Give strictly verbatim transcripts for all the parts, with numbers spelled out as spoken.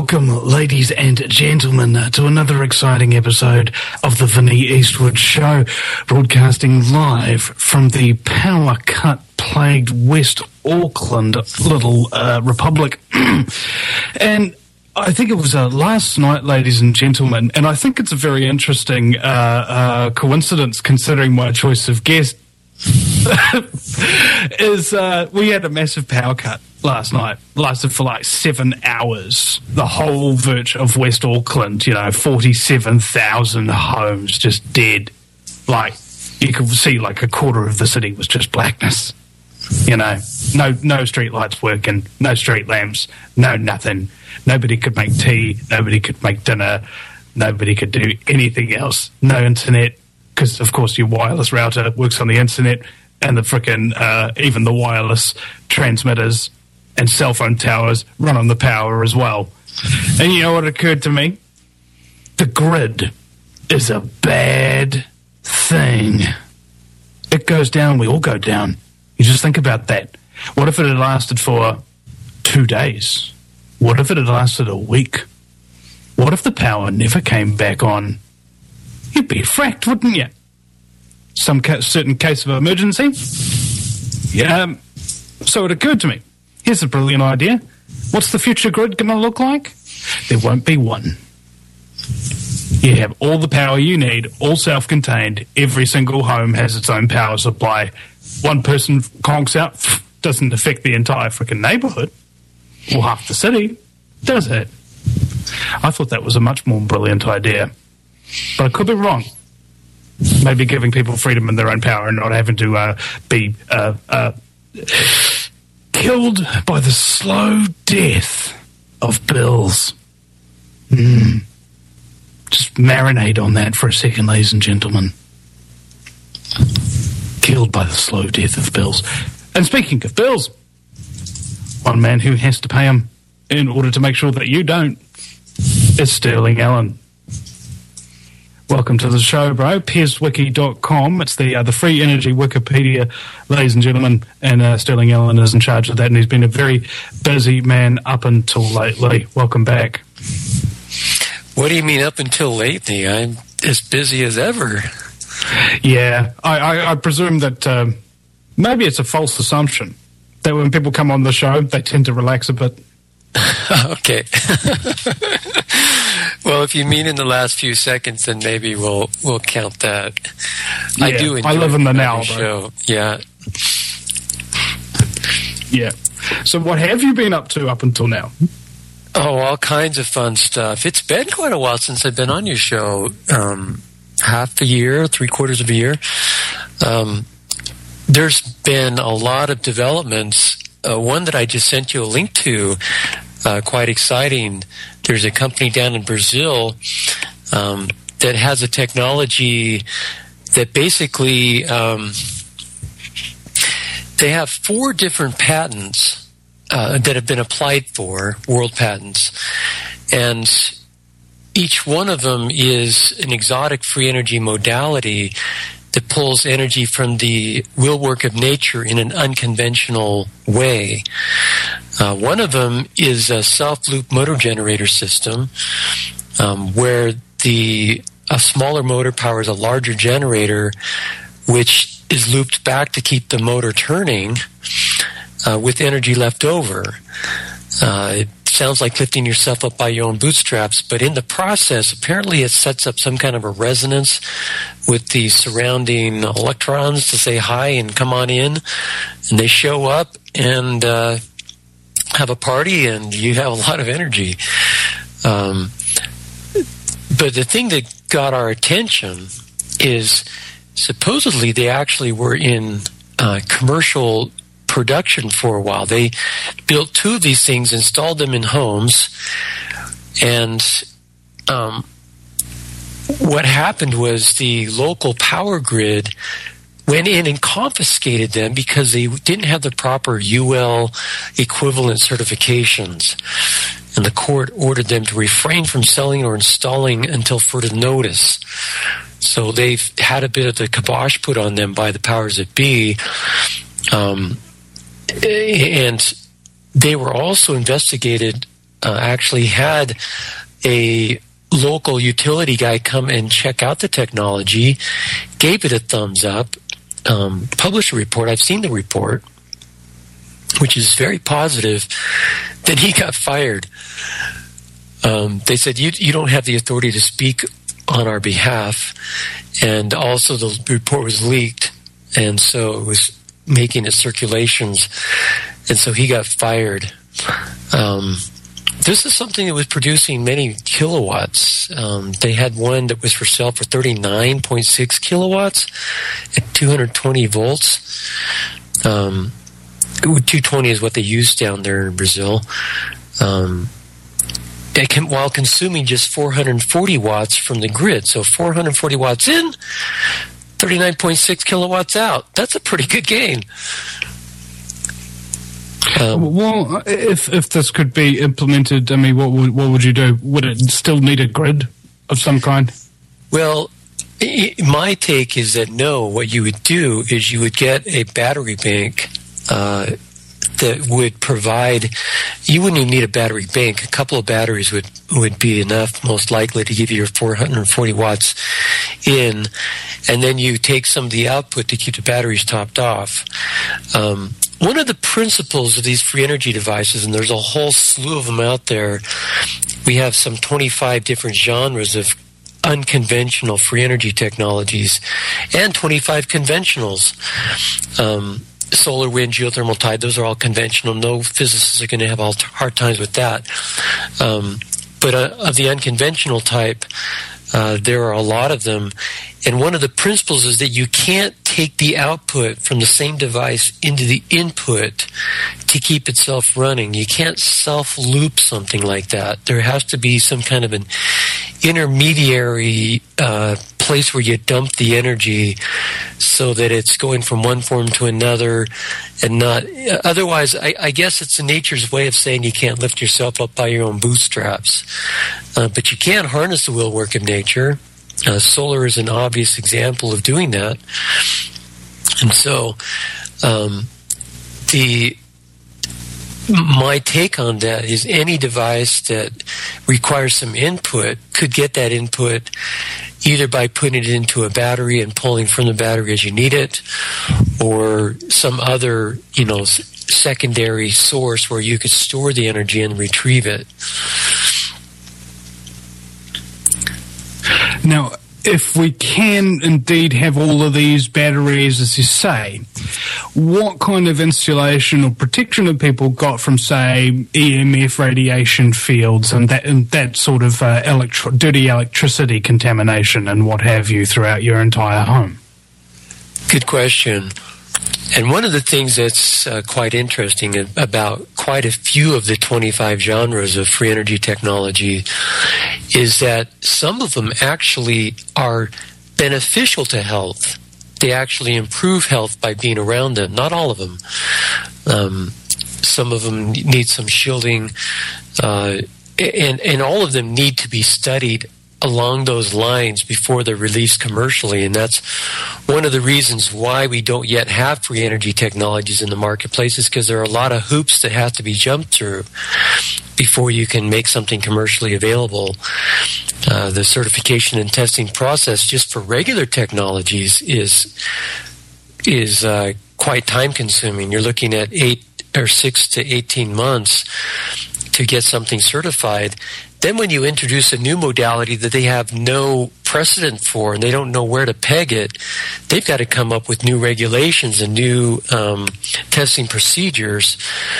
Welcome, ladies and gentlemen, to another exciting episode of the Vinnie Eastwood Show, broadcasting live from the power cut plagued West Auckland little uh, republic. And I think it was uh, last night, ladies and gentlemen, and I think it's a very interesting uh, uh, coincidence considering my choice of guest, is uh, we had a massive power cut last night. Lasted for like seven hours. The whole verge of West Auckland, you know, forty-seven thousand homes just dead. Like, you could see like a quarter of the city was just blackness. You know, no no street lights working, no street lamps, no nothing. Nobody could make tea, nobody could make dinner, nobody could do anything else. No internet, because of course your wireless router works on the internet, and the frickin' uh, even the wireless transmitters and cell phone towers run on the power as well. And you know what occurred to me? The grid is a bad thing. It goes down, we all go down. You just think about that. What if it had lasted for two days? What if it had lasted a week? What if the power never came back on? You'd be fracked, wouldn't you? Some ca- certain case of emergency? Yeah. So it occurred to me. Here's a brilliant idea. What's the future grid going to look like? There won't be one. You have all the power you need, all self-contained. Every single home has its own power supply. One person conks out, doesn't affect the entire freaking neighbourhood or half the city, does it? I thought that was a much more brilliant idea. But I could be wrong. Maybe giving people freedom in their own power and not having to uh, be uh, uh, killed by the slow death of bills. Mm. Just marinate on that for a second, ladies and gentlemen. Killed by the slow death of bills. And speaking of bills, one man who has to pay them in order to make sure that you don't is Sterling Allen. Welcome to the show, bro. Piers Wiki dot com. It's the uh, the free energy Wikipedia, ladies and gentlemen, and uh, Sterling Allen is in charge of that, and he's been a very busy man up until lately. Welcome back. What do you mean up until lately? I'm as busy as ever. Yeah, I, I, I presume that um, maybe it's a false assumption that when people come on the show, they tend to relax a bit. Okay. Well, if you mean in the last few seconds, then maybe we'll we'll count that. Yeah, I do enjoy I live in the now, show. Yeah. Yeah. So what have you been up to up until now? Oh, all kinds of fun stuff. It's been quite a while since I've been on your show. Um, half a year, three quarters of a year. Um, there's been a lot of developments. Uh, one that I just sent you a link to, uh, quite exciting. There's a company down in Brazil um, that has a technology that basically um, they have four different patents uh, that have been applied for, world patents, and each one of them is an exotic free energy modality that pulls energy from the real work of nature in an unconventional way. Uh, one of them is a self-loop motor generator system, um, where the a smaller motor powers a larger generator, which is looped back to keep the motor turning uh, with energy left over. Uh, it sounds like lifting yourself up by your own bootstraps, but in the process, apparently it sets up some kind of a resonance with the surrounding electrons to say hi and come on in, and they show up and uh, have a party, and you have a lot of energy. Um, but the thing that got our attention is supposedly they actually were in uh, commercial production for a while. They built two of these things, installed them in homes, and um, what happened was the local power grid went in and confiscated them because they didn't have the proper U L equivalent certifications. And the court ordered them to refrain from selling or installing until further notice. So they've had a bit of the kibosh put on them by the powers that be. Um, and they were also investigated uh, actually had a local utility guy come and check out the technology, gave it a thumbs up, um, published a report. I've seen the report, which is very positive. Then he got fired. Um, they said, you, you don't have the authority to speak on our behalf. And also the report was leaked, and so it was making its circulations. And so he got fired. Um, this is something that was producing many kilowatts. Um, they had one that was for sale for thirty-nine point six kilowatts at two hundred twenty volts. Um, two hundred twenty is what they use down there in Brazil. Um, it can, while consuming just four hundred forty watts from the grid. So four hundred forty watts in, thirty-nine point six kilowatts out. That's a pretty good gain. Um, well, if if this could be implemented, I mean, what would what would you do? Would it still need a grid of some kind? Well, I, my take is that no. What you would do is you would get a battery bank uh, that would provide. You wouldn't even need a battery bank. A couple of batteries would would be enough, most likely, to give you your four hundred forty watts in, and then you take some of the output to keep the batteries topped off. Um, One of the principles of these free energy devices, and there's a whole slew of them out there, we have some twenty-five different genres of unconventional free energy technologies and twenty-five conventionals. Um, solar, wind, geothermal, tide, those are all conventional. No physicists are going to have all t- hard times with that. Um, but uh, of the unconventional type, uh, there are a lot of them. And one of the principles is that you can't take the output from the same device into the input to keep itself running. You can't self-loop something like that. There has to be some kind of an intermediary uh, place where you dump the energy so that it's going from one form to another and not... Otherwise, I, I guess it's nature's way of saying you can't lift yourself up by your own bootstraps. Uh, but you can harness the will work of nature. Uh, solar is an obvious example of doing that. And so um, the my take on that is any device that requires some input could get that input either by putting it into a battery and pulling from the battery as you need it, or some other, you know, s- secondary source where you could store the energy and retrieve it. Now, if we can indeed have all of these batteries, as you say, what kind of insulation or protection have people got from, say, E M F radiation fields and that and that sort of uh, electro- dirty electricity contamination and what have you throughout your entire home? Good question. And one of the things that's uh, quite interesting about quite a few of the twenty-five genres of free energy technology is that some of them actually are beneficial to health. They actually improve health by being around them. Not all of them. Um, some of them need some shielding, uh, and, and all of them need to be studied along those lines before they're released commercially. And that's one of the reasons why we don't yet have free energy technologies in the marketplace, is because there are a lot of hoops that have to be jumped through before you can make something commercially available. Uh, the certification and testing process just for regular technologies is is uh, quite time consuming. You're looking at eight or six to eighteen months to get something certified. Then when you introduce a new modality that they have no precedent for and they don't know where to peg it, they've got to come up with new regulations and new um, testing procedures.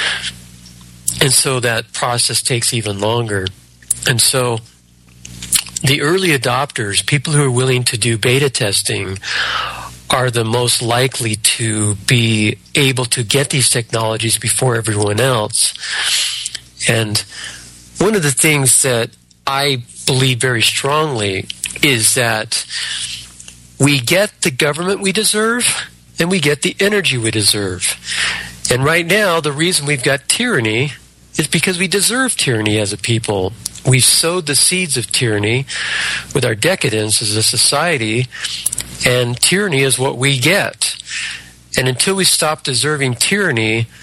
And so that process takes even longer. And so the early adopters, people who are willing to do beta testing, are the most likely to be able to get these technologies before everyone else. And one of the things that I believe very strongly is that we get the government we deserve and we get the energy we deserve. And right now, the reason we've got tyranny is because we deserve tyranny as a people. We've sowed the seeds of tyranny with our decadence as a society, and tyranny is what we get. And until we stop deserving tyranny,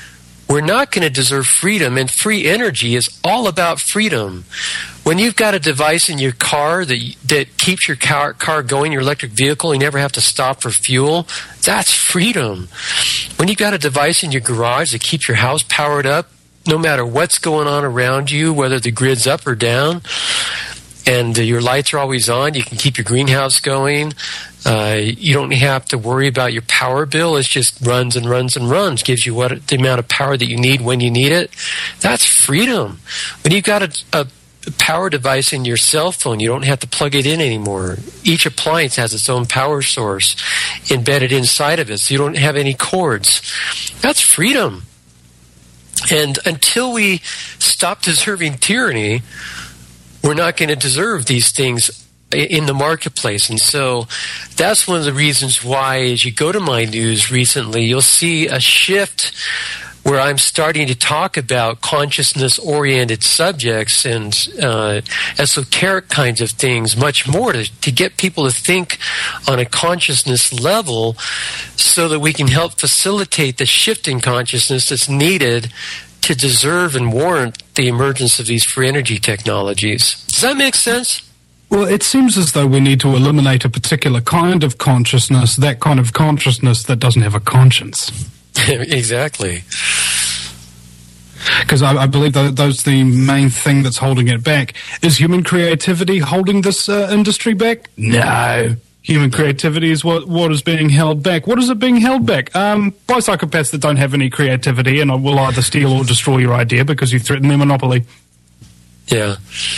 we're not going to deserve freedom, and free energy is all about freedom. When you've got a device in your car that that keeps your car, car going, your electric vehicle, you never have to stop for fuel, that's freedom. When you've got a device in your garage that keeps your house powered up, no matter what's going on around you, whether the grid's up or down, and uh, your lights are always on, you can keep your greenhouse going. Uh, you don't have to worry about your power bill. It just runs and runs and runs, gives you what the amount of power that you need when you need it. That's freedom. When you've got a, a power device in your cell phone, you don't have to plug it in anymore. Each appliance has its own power source embedded inside of it, so you don't have any cords. That's freedom. And until we stop deserving tyranny, we're not going to deserve these things in the marketplace. And so that's one of the reasons why, as you go to my news recently, you'll see a shift where I'm starting to talk about consciousness-oriented subjects and uh, esoteric kinds of things much more to, to get people to think on a consciousness level so that we can help facilitate the shift in consciousness that's needed to deserve and warrant the emergence of these free energy technologies. Does that make sense? Well, it seems as though we need to eliminate a particular kind of consciousness, that kind of consciousness that doesn't have a conscience. Exactly. Because I, I believe that those the main thing that's holding it back. Is human creativity holding this uh, industry back? No. Human creativity is what, what is being held back. What is it being held back? Um, by psychopaths that don't have any creativity and will either steal or destroy your idea because you threaten their monopoly. Yeah.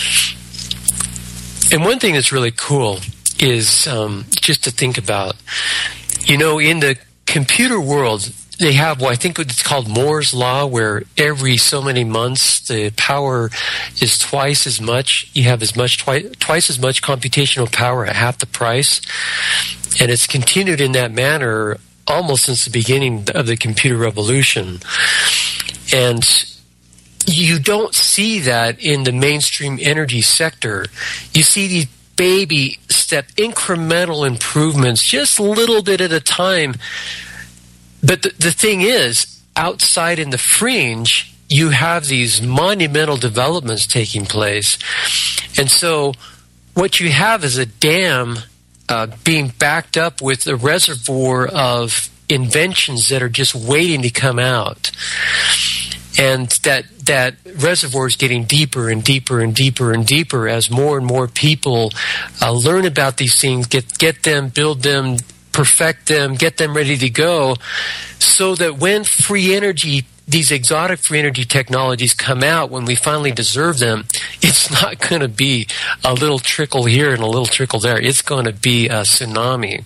And one thing that's really cool is um, just to think about, you know, in the computer world, they have what I think it's called Moore's Law, where every so many months the power is twice as much. You have as much twice, twice as much computational power at half the price. And it's continued in that manner almost since the beginning of the computer revolution. And you don't see that in the mainstream energy sector. You see these baby step incremental improvements, just a little bit at a time. But the, the thing is, outside in the fringe, you have these monumental developments taking place. And so what you have is a dam uh, being backed up with a reservoir of inventions that are just waiting to come out. And that that reservoir is getting deeper and deeper and deeper and deeper as more and more people uh, learn about these things, get get them, build them, perfect them, get them ready to go, so that when free energy, these exotic free energy technologies come out, when we finally deserve them, it's not going to be a little trickle here and a little trickle there. It's going to be a tsunami.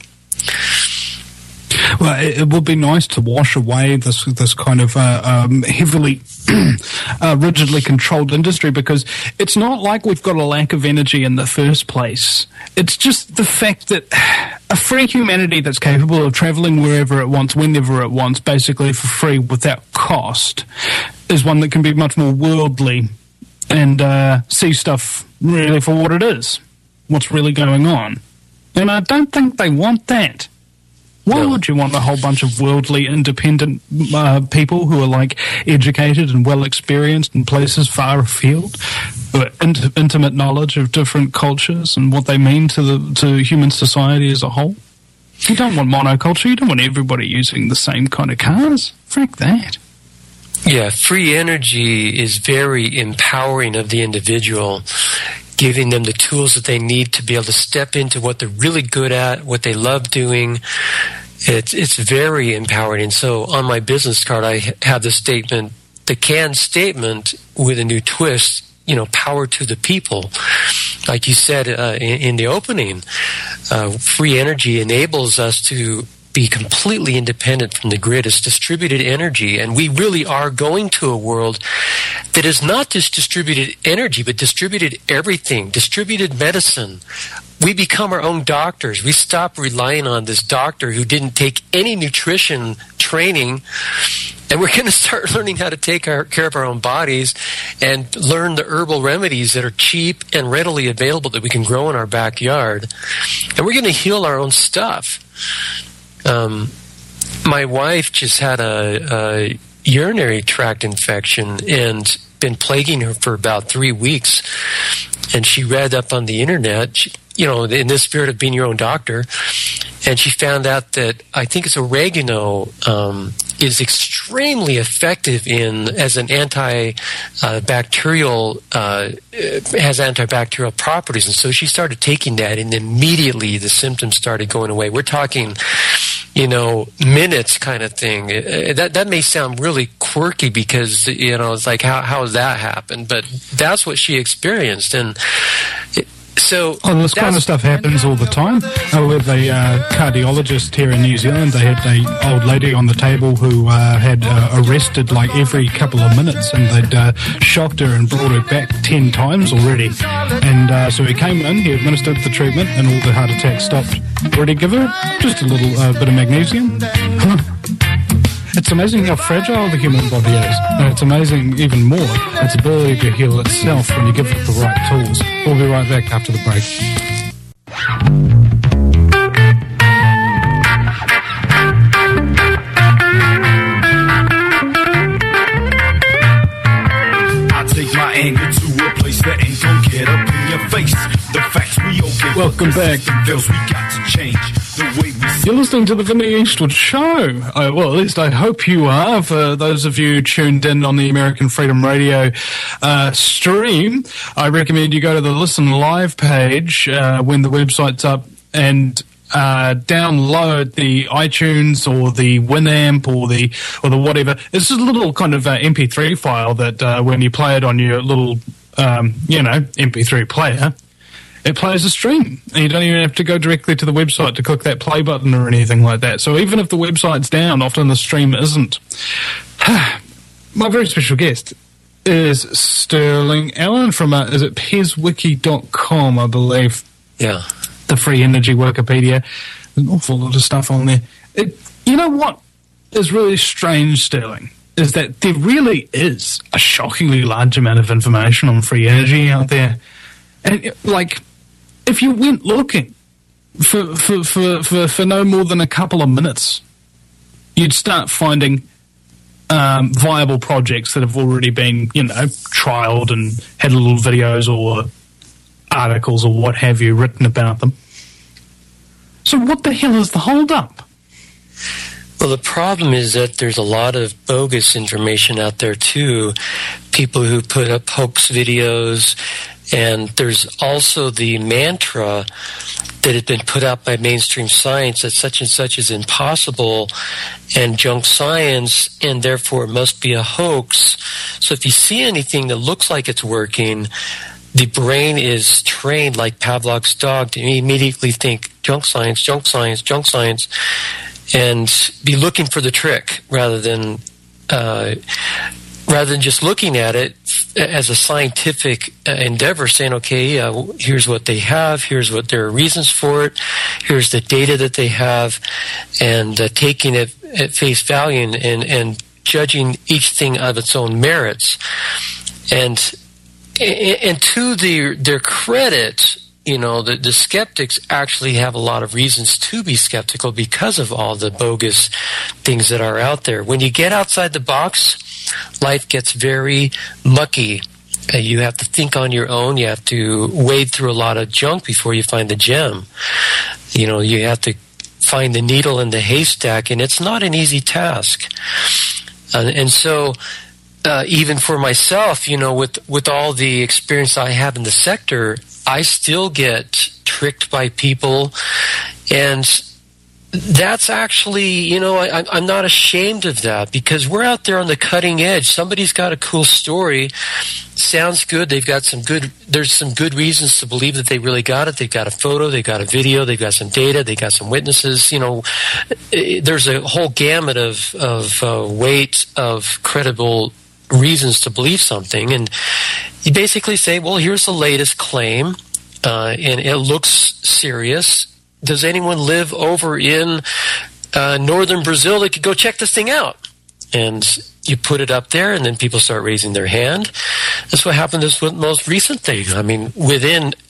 Well, it, it would be nice to wash away this this kind of uh, um, heavily, uh, rigidly controlled industry, because it's not like we've got a lack of energy in the first place. It's just the fact that a free humanity that's capable of traveling wherever it wants, whenever it wants, basically for free without cost, is one that can be much more worldly and uh, see stuff really for what it is, what's really going on. And I don't think they want that. Why no. would you want a whole bunch of worldly, independent uh, people who are, like, educated and well-experienced in places far afield, who are int- intimate knowledge of different cultures and what they mean to the to human society as a whole? You don't want monoculture. You don't want everybody using the same kind of cars. Frick that. Yeah, free energy is very empowering of the individual, giving them the tools that they need to be able to step into what they're really good at, what they love doing. It's it's very empowering. And so on my business card, I have the statement, the CAN statement with a new twist, you know, power to the people. Like you said uh, in, in the opening, uh, free energy enables us to be completely independent from the grid. It's distributed energy, and we really are going to a world that is not just distributed energy, but distributed everything, distributed medicine. We become our own doctors. We stop relying on this doctor who didn't take any nutrition training, and we're going to start learning how to take our, care of our own bodies and learn the herbal remedies that are cheap and readily available that we can grow in our backyard. And we're going to heal our own stuff. Um, my wife just had a, a urinary tract infection and been plaguing her for about three weeks. And she read up on the internet, she, you know, in the spirit of being your own doctor, and she found out that I think it's oregano um, is extremely effective in as an antibacterial, uh, has antibacterial properties. And so she started taking that, and immediately the symptoms started going away. We're talking, you know, minutes kind of thing. That that may sound really quirky because, you know, it's like, how how does that happen? But that's what she experienced. And it, so oh, this kind of stuff happens all the time. Uh, with a uh, cardiologist here in New Zealand, they had a old lady on the table who uh, had uh, arrested like every couple of minutes, and they'd uh, shocked her and brought her back ten times already. And uh, so he came in, he administered the treatment, and all the heart attacks stopped. What did he give her? Just a little uh, bit of magnesium. Huh. It's amazing how fragile the human body is. And it's amazing even more its ability to heal itself when you give it the right tools. We'll be right back after the break. I take my anger to a place that ain't gonna get up in your face. The facts we okay. Welcome back. The bills we got to change. The way we You're listening to the Vinny Eastwood Show. Uh, well, at least I hope you are. For those of you tuned in on the American Freedom Radio uh, stream, I recommend you go to the Listen Live page uh, when the website's up and uh, download the iTunes or the Winamp or the or the whatever. It's just a little kind of uh, M P three file that uh, when you play it on your little, um, you know, M P three player, it plays a stream, and you don't even have to go directly to the website to click that play button or anything like that. So even if the website's down, often the stream isn't. My very special guest is Sterling Allen from, uh, is it pez wiki dot com, I believe? Yeah. The free energy Wikipedia. There's an awful lot of stuff on there. It, you know what is really strange, Sterling, is that there really is a shockingly large amount of information on free energy out there. And, like, if you went looking for, for, for, for, for no more than a couple of minutes, you'd start finding um, viable projects that have already been, you know, trialed and had little videos or articles or what have you written about them. So what the hell is the hold-up? Well, the problem is that there's a lot of bogus information out there, too. People who put up hoax videos. And there's also the mantra that had been put out by mainstream science that such and such is impossible and junk science, and therefore it must be a hoax. So if you see anything that looks like it's working, the brain is trained like Pavlov's dog to immediately think junk science, junk science, junk science, and be looking for the trick rather than uh, rather than just looking at it as a scientific uh, endeavor, saying, okay, uh, here's what they have, here's what their reasons for it, here's the data that they have, and uh, taking it at face value and, and, and judging each thing of its own merits. And and to their, their credit, you know, the, the skeptics actually have a lot of reasons to be skeptical because of all the bogus things that are out there. When you get outside the box, life gets very mucky. Uh, you have to think on your own. You have to wade through a lot of junk before you find the gem. You know, you have to find the needle in the haystack, and it's not an easy task. Uh, and so uh, even for myself, you know, with, with all the experience I have in the sector, I still get tricked by people, and that's actually, you know, I, I'm not ashamed of that because we're out there on the cutting edge. Somebody's got a cool story, sounds good. They've got some good, there's some good reasons to believe that they really got it. They've got a photo, they've got a video, they've got some data, they've got some witnesses. You know, there's a whole gamut of, of uh, weight of credible reasons to believe something. And you basically say, well, here's the latest claim, uh, and it looks serious. Does anyone live over in uh, northern Brazil that could go check this thing out? And you put it up there, and then people start raising their hand. That's what happened this most recent thing. I mean, within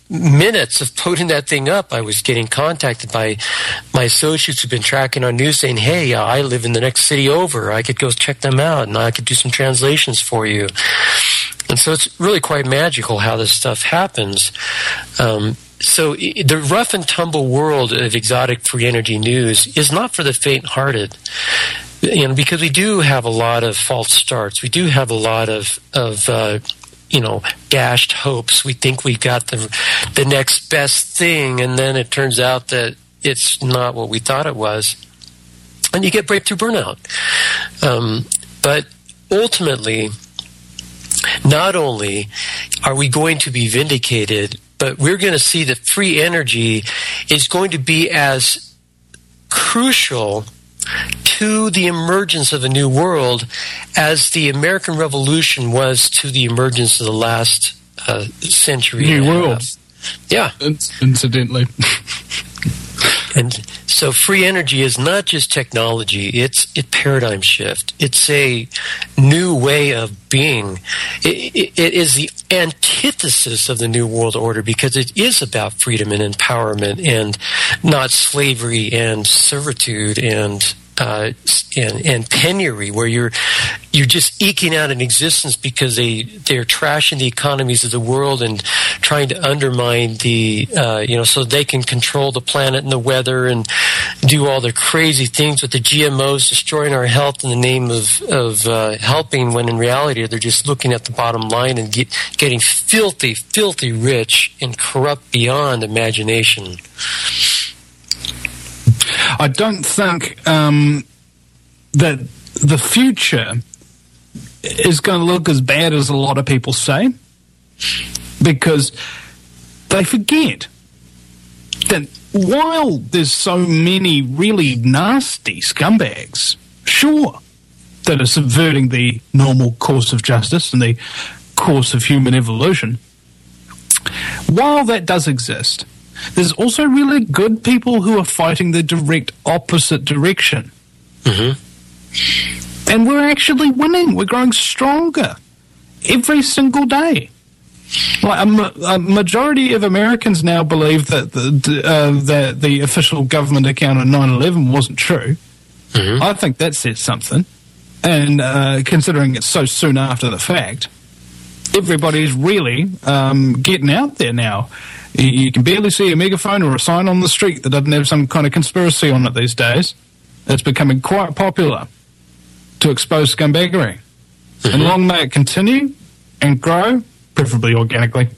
minutes of putting that thing up, I was getting contacted by my associates who've been tracking our news saying, hey, uh, I live in the next city over. I could go check them out, and I could do some translations for you. And so it's really quite magical how this stuff happens. Um, so the rough and tumble world of exotic free energy news is not for the faint-hearted. You know, because we do have a lot of false starts. We do have a lot of, of uh, you know, dashed hopes. We think we got the the next best thing, and then it turns out that it's not what we thought it was. And you get breakthrough burnout. Um, but ultimately, not only are we going to be vindicated, but we're going to see that free energy is going to be as crucial to the emergence of a new world as the American Revolution was to the emergence of the last uh, century. New world. Yeah. Incidentally. And so free energy is not just technology, it's a paradigm shift. It's a new way of being. It, it, it is the antithesis of the New World Order because it is about freedom and empowerment and not slavery and servitude and Uh, and, and penury, where you're you're just eking out an existence because they they're trashing the economies of the world and trying to undermine the uh, you know so they can control the planet and the weather and do all the crazy things with the G M Os, destroying our health in the name of of uh, helping. When in reality they're just looking at the bottom line and get, getting filthy, filthy rich and corrupt beyond imagination. I don't think um, that the future is going to look as bad as a lot of people say, because they forget that while there's so many really nasty scumbags, sure, that are subverting the normal course of justice and the course of human evolution, while that does exist, there's also really good people who are fighting the direct opposite direction. Mm-hmm. And we're actually winning. We're growing stronger every single day. Like a, ma- a majority of Americans now believe that the, uh, that the official government account of nine eleven wasn't true. Mm-hmm. I think that says something. And uh, considering it's so soon after the fact, everybody's really um, getting out there now. You can barely see a megaphone or a sign on the street that doesn't have some kind of conspiracy on it these days. It's becoming quite popular to expose scumbaggery. Mm-hmm. And long may it continue and grow, preferably organically.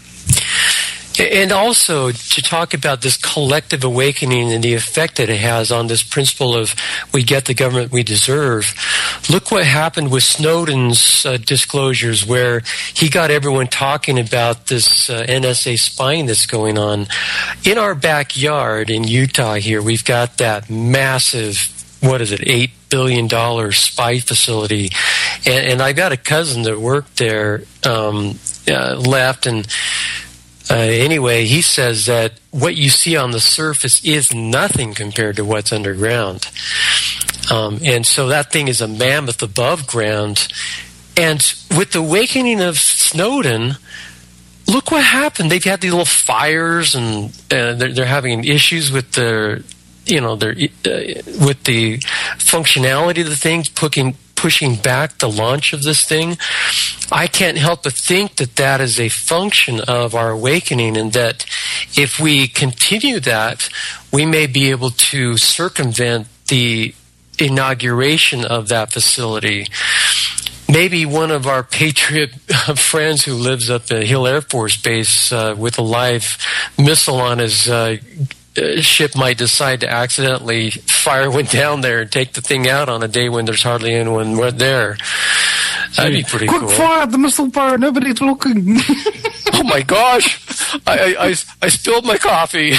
And also to talk about this collective awakening and the effect that it has on this principle of we get the government we deserve. Look what happened with Snowden's uh, disclosures, where he got everyone talking about this uh, N S A spying that's going on. In our backyard in Utah here, we've got that massive, what is it, eight billion dollars spy facility. And, and I got a cousin that worked there, um, uh, left, and Uh, anyway, he says that what you see on the surface is nothing compared to what's underground. Um, and so that thing is a mammoth above ground. And with the awakening of Snowden, look what happened. They've had these little fires, and uh, they're, they're having issues with their, you know, their uh, with the functionality of the things, pushing pushing back the launch of this thing. I can't help but think that that is a function of our awakening, and that if we continue that, we may be able to circumvent the inauguration of that facility. Maybe one of our patriot friends who lives up at Hill Air Force Base uh, with a live missile on his uh, ship might decide to accidentally fire one down there and take the thing out on a day when there's hardly anyone there. That'd be pretty Quick cool. Quick fire, the missile fire, nobody's looking. Oh my gosh! I, I, I, I spilled my coffee.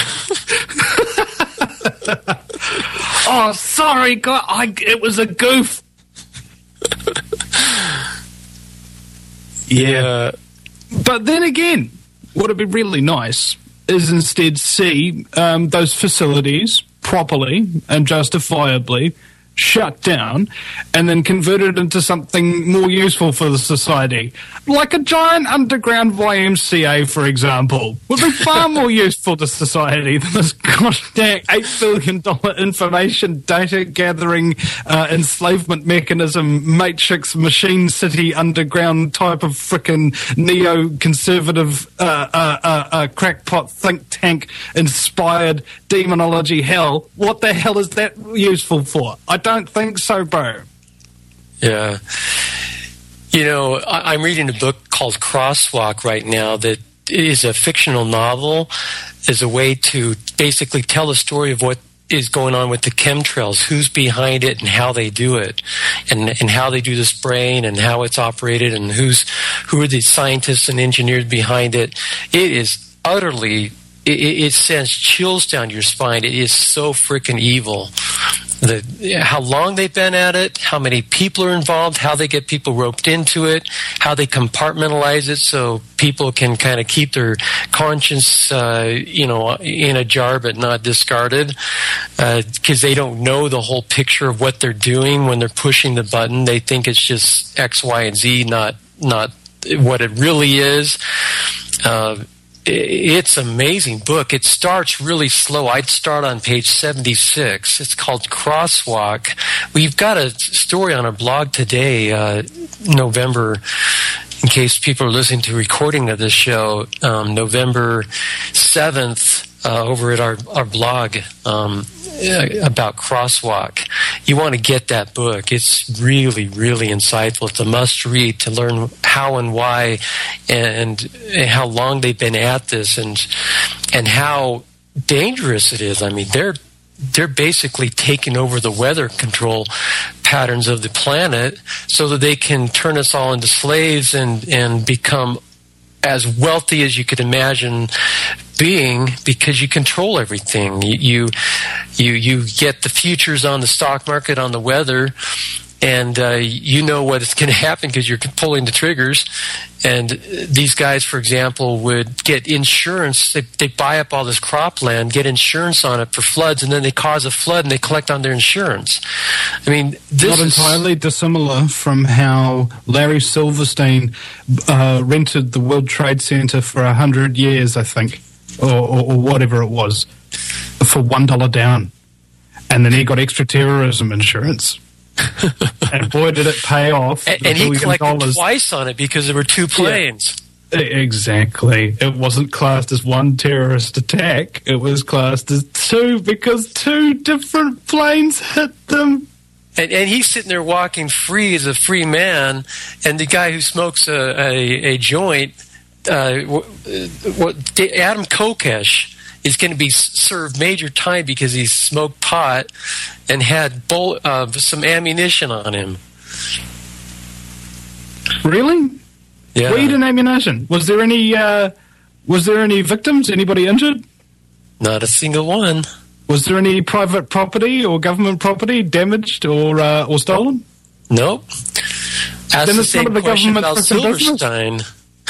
Oh, sorry, God, I, it was a goof. Yeah. But then again, what would be really nice is instead see um, those facilities properly and justifiably shut down, and then converted into something more useful for the society. Like a giant underground Y M C A, for example, would be far more useful to society than this goddamn eight billion dollars information data gathering uh, enslavement mechanism, matrix machine city underground type of frickin' neo-conservative uh, uh, uh, uh, crackpot think tank inspired demonology hell. What the hell is that useful for? I don't think so, bro. Yeah. You know, I, I'm reading a book called Crosswalk right now that is a fictional novel as a way to basically tell a story of what is going on with the chemtrails, who's behind it and how they do it, and and how they do the spraying and how it's operated, and who's who are the scientists and engineers behind it. It is utterly, it, it sends chills down your spine. It is so freaking evil. The, how long they've been at it, how many people are involved, how they get people roped into it, how they compartmentalize it so people can kind of keep their conscience, uh, you know, in a jar but not discarded, because uh, they don't know the whole picture of what they're doing when they're pushing the button. They think it's just X, Y, and Z, not not what it really is. Uh, It's an amazing book. It starts really slow. I'd start on page seventy-six. It's called Crosswalk. We've got a story on our blog today, uh, November, in case people are listening to a recording of this show, um, November seventh, uh, over at our, our blog, um, about Crosswalk. You want to get that book. It's really, really insightful. It's a must-read to learn how and why and, and how long they've been at this, and and how dangerous it is. I mean, they're they're basically taking over the weather control patterns of the planet so that they can turn us all into slaves and, and become as wealthy as you could imagine being, because you control everything. You, you you you get the futures on the stock market, on the weather, and uh, you know what's going to happen because you're pulling the triggers. And these guys, for example, would get insurance. They, they buy up all this cropland, get insurance on it for floods, and then they cause a flood and they collect on their insurance. I mean, this not is entirely dissimilar from how Larry Silverstein uh, rented the World Trade Center for a hundred years, I think, or, or, or whatever it was, for one dollar down, and then he got extra terrorism insurance. And boy, did it pay off. And, and he collected dollars. twice on it because there were two planes. Yeah, exactly. It wasn't classed as one terrorist attack. It was classed as two because two different planes hit them. And, and he's sitting there walking free as a free man, and the guy who smokes a, a, a joint, uh, what, Adam Kokesh, is going to be served major time because he smoked pot and had bull, uh, some ammunition on him. Really? Yeah. Weed and ammunition. Was there any? Uh, was there any victims? Anybody injured? Not a single one. Was there any private property or government property damaged or uh, or stolen? Nope. Ask then the it's same none of the question about government's Silverstein.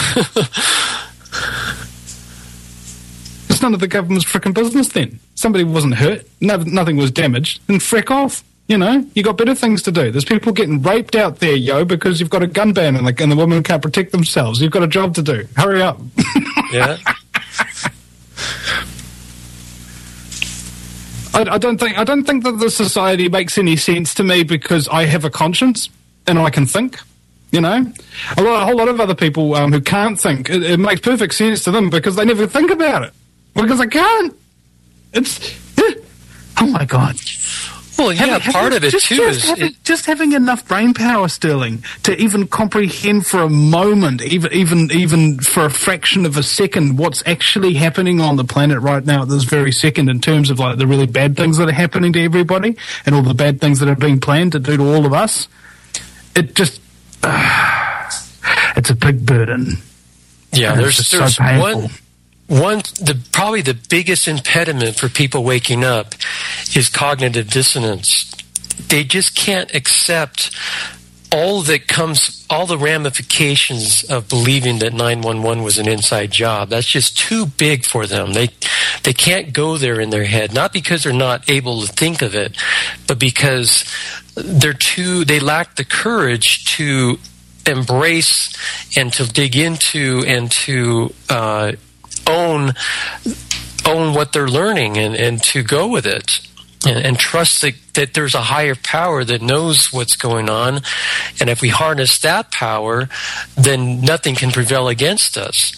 It's none of the government's frickin' business then. Somebody wasn't hurt, no, nothing was damaged, then frick off. You know, you got better things to do. There's people getting raped out there, yo, because you've got a gun ban and the, and the women can't protect themselves. You've got a job to do. Hurry up. Yeah. I, I don't think I don't think that the society makes any sense to me because I have a conscience and I can think. You know, a, lot, a whole lot of other people um, who can't think, it, it makes perfect sense to them because they never think about it. Because I can't. It's oh my god. Well, yeah, having, part having, of it just, too just is having, it, just having enough brain power, Sterling, to even comprehend for a moment, even even even for a fraction of a second, what's actually happening on the planet right now at this very second, in terms of like the really bad things that are happening to everybody and all the bad things that are being planned to do to all of us. It just. Uh, it's a big burden. Yeah, and there's, there's so one, one, the probably the biggest impediment for people waking up is cognitive dissonance. They just can't accept all that comes, all the ramifications of believing that nine one one was an inside job, that's just too big for them. They they can't go there in their head, not because they're not able to think of it, but because they're too, they lack the courage to embrace and to dig into and to uh, own own what they're learning and, and to go with it. And, and trust that, that there's a higher power that knows what's going on. And if we harness that power, then nothing can prevail against us.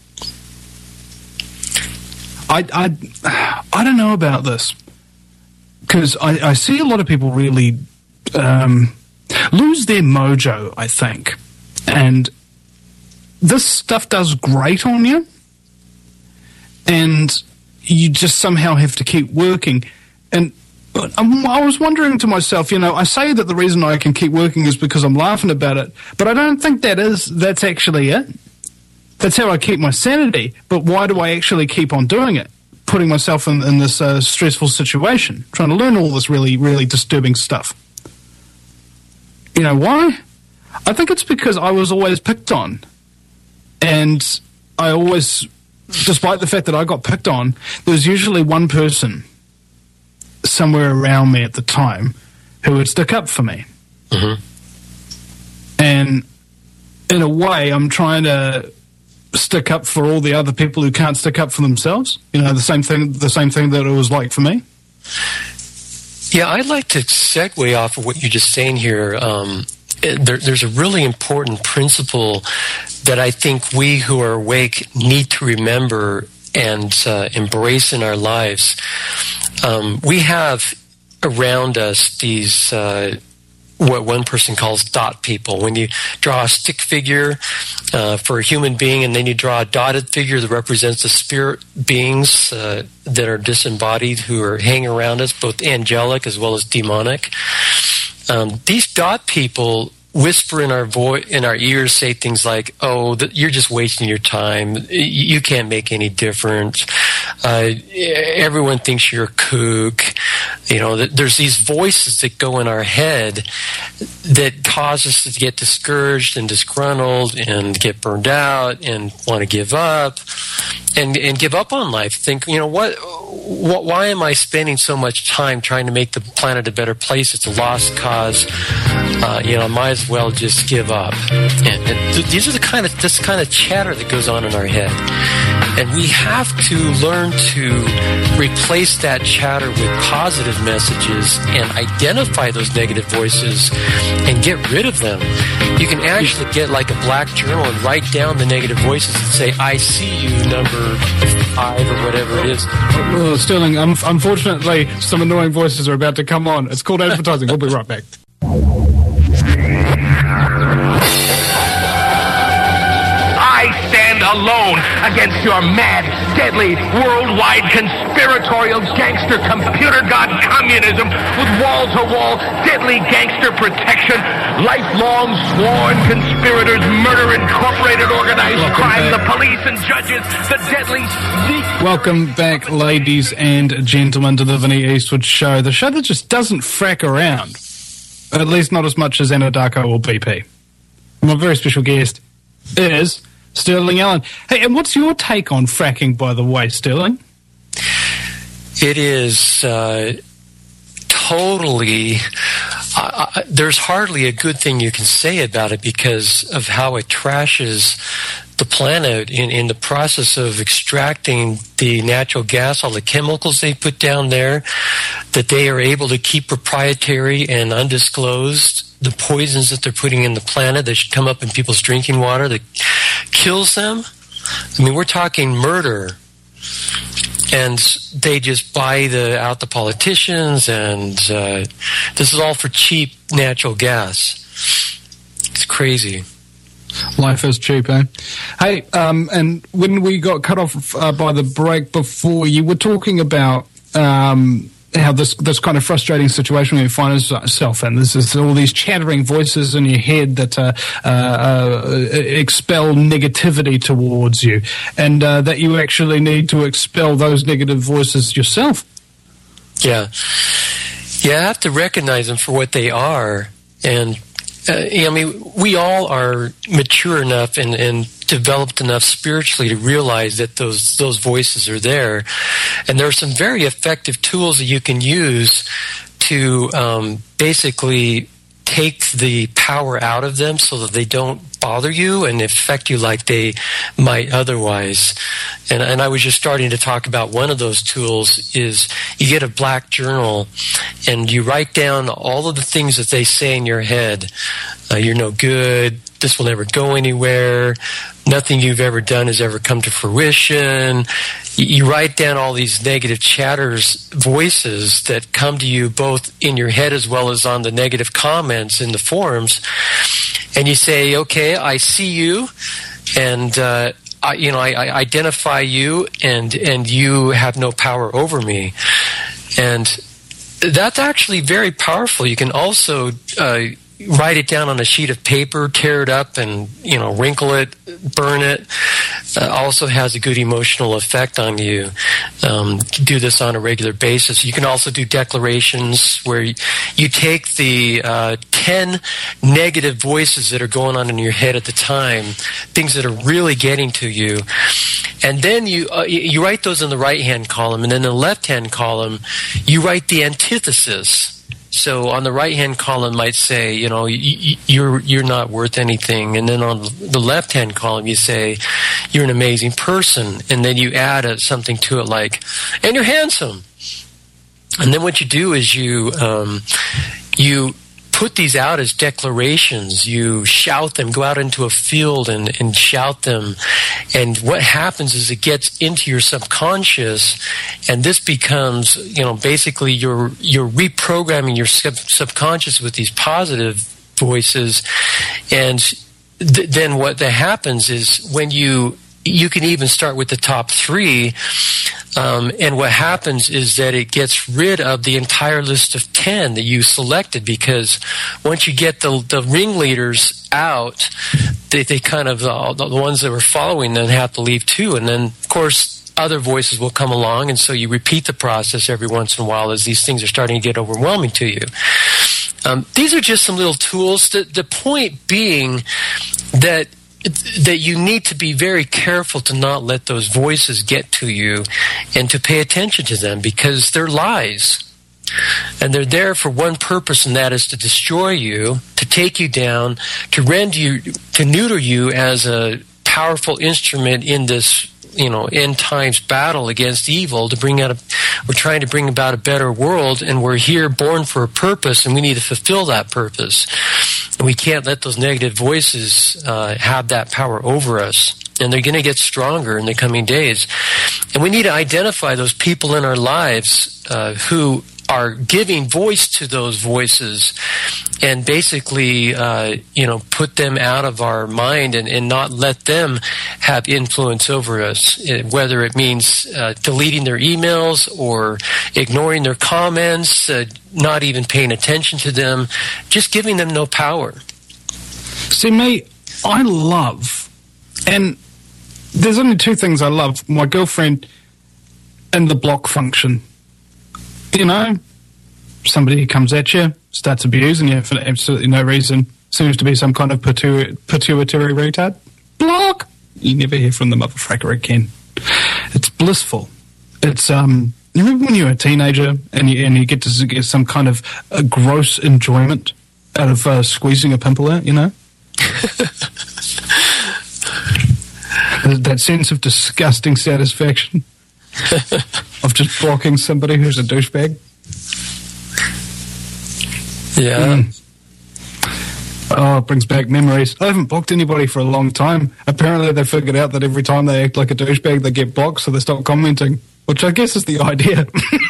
I, I, I don't know about this. Because I, I see a lot of people really um, lose their mojo, I think. And this stuff does grate on you. And you just somehow have to keep working. And I was wondering to myself, you know, I say that the reason I can keep working is because I'm laughing about it, but I don't think that is, that's actually it. That's how I keep my sanity. But why do I actually keep on doing it? Putting myself in, in this uh, stressful situation, trying to learn all this really, really disturbing stuff. You know why? I think it's because I was always picked on. And I always, despite the fact that I got picked on, there was usually one person somewhere around me at the time who would stick up for me. Mm-hmm. And in a way, I'm trying to stick up for all the other people who can't stick up for themselves. You know, the same thing, the same thing that it was like for me. Yeah, I'd like to segue off of what you're just saying here. Um, there, there's a really important principle that I think we who are awake need to remember and uh, embrace in our lives. Um, we have around us these, uh, what one person calls dot people. When you draw a stick figure uh, for a human being and then you draw a dotted figure that represents the spirit beings uh, that are disembodied who are hanging around us, both angelic as well as demonic. Um, these dot people whisper in our vo- in our ears, say things like, "Oh, th- you're just wasting your time. You can't make any difference. Uh, everyone thinks you're a kook." You know, th- there's these voices that go in our head that cause us to get discouraged and disgruntled and get burned out and want to give up and and give up on life. Think, you know, what, what? Why am I spending so much time trying to make the planet a better place? It's a lost cause. Uh, you know, I might as well just give up. And, and th- these are the kind of this kind of chatter that goes on in our head, and we have to learn to replace that chatter with positive messages and identify those negative voices and get rid of them. You can actually get like a black journal and write down the negative voices and say, "I see you, number five," or whatever it is. Oh, Sterling, um, unfortunately, some annoying voices are about to come on. It's called advertising. We'll be right back. I stand alone against your mad, deadly, worldwide, conspiratorial, gangster, computer god communism with wall-to-wall, deadly gangster protection, lifelong sworn conspirators, murder, incorporated, organized Welcome crime, back. the police and judges, the deadly... Welcome back, ladies and gentlemen, to the Vinny Eastwood Show, the show that just doesn't frack around. At least not as much as Anadarko or B P. My very special guest is Sterling Allen. Hey, and what's your take on fracking, by the way, Sterling? It is uh, totally... Uh, uh, there's hardly a good thing you can say about it because of how it trashes the planet in, in the process of extracting the natural gas, all the chemicals they put down there, that they are able to keep proprietary and undisclosed, the poisons that they're putting in the planet that should come up in people's drinking water that kills them. I mean, we're talking murder. And they just buy the out the politicians, and uh, this is all for cheap natural gas. It's crazy. Life is cheap, eh? Hey, um, and when we got cut off uh, by the break before, you were talking about um, how this this kind of frustrating situation we find ourselves in. This is all these chattering voices in your head that uh, uh, uh, expel negativity towards you, and uh, that you actually need to expel those negative voices yourself. Yeah. Yeah, I have to recognize them for what they are, and uh, I mean, we all are mature enough and, and developed enough spiritually to realize that those those voices are there, and there are some very effective tools that you can use to um, basically take the power out of them so that they don't bother you and affect you like they might otherwise. And, and I was just starting to talk about one of those tools is you get a black journal and you write down all of the things that they say in your head. Uh, you're no good. This will never go anywhere. Nothing you've ever done has ever come to fruition. You write down all these negative chatters, voices that come to you both in your head as well as on the negative comments in the forums. And you say, okay, I see you, and uh, I, you know, I, I identify you, and and you have no power over me. And that's actually very powerful. You can also uh, write it down on a sheet of paper, tear it up, and you know, wrinkle it, burn it. Uh, also has a good emotional effect on you. Um, do this on a regular basis. You can also do declarations where you, you take the uh, ten negative voices that are going on in your head at the time, things that are really getting to you, and then you uh, you write those in the right-hand column, and then in the left-hand column, you write the antithesis. So on the right-hand column might say, you know, you're you're not worth anything. And then on the left-hand column, you say, you're an amazing person. And then you add a, something to it like, and you're handsome. And then what you do is you um, you put these out as declarations. You shout them, go out into a field and, and shout them. And what happens is it gets into your subconscious, and this becomes, you know, basically you're you're reprogramming your sub- subconscious with these positive voices. And th- then what that happens is when you you can even start with the top three. Um, and what happens is that it gets rid of the entire list of ten that you selected, because once you get the the ringleaders out, they, they kind of, uh, the ones that were following then have to leave too. And then, of course, other voices will come along, and so you repeat the process every once in a while as these things are starting to get overwhelming to you. Um, these are just some little tools. The, the point being that that you need to be very careful to not let those voices get to you and to pay attention to them, because they're lies. And they're there for one purpose, and that is to destroy you, to take you down, to render you, to neuter you as a powerful instrument in this, you know, end times battle against evil, to bring out a, we're trying to bring about a better world, and we're here born for a purpose, and we need to fulfill that purpose. And we can't let those negative voices uh, have that power over us. And they're going to get stronger in the coming days. And we need to identify those people in our lives uh, who are giving voice to those voices, and basically, uh, you know, put them out of our mind and, and not let them have influence over us, whether it means uh, deleting their emails or ignoring their comments, uh, not even paying attention to them, just giving them no power. See, me, I love, and there's only two things I love, my girlfriend and the block function. You know, somebody who comes at you, starts abusing you for absolutely no reason, seems to be some kind of pituitary, pituitary retard. Block! You never hear from the motherfucker again. It's blissful. It's, um, you remember when you were a teenager and you, and you get to get some kind of uh, gross enjoyment out of uh, squeezing a pimple out, you know? That sense of disgusting satisfaction of just blocking somebody who's a douchebag. Yeah. Mm. Oh, it brings back memories. I haven't blocked anybody for a long time. Apparently they figured out that every time they act like a douchebag, they get blocked, so they stop commenting, which I guess is the idea.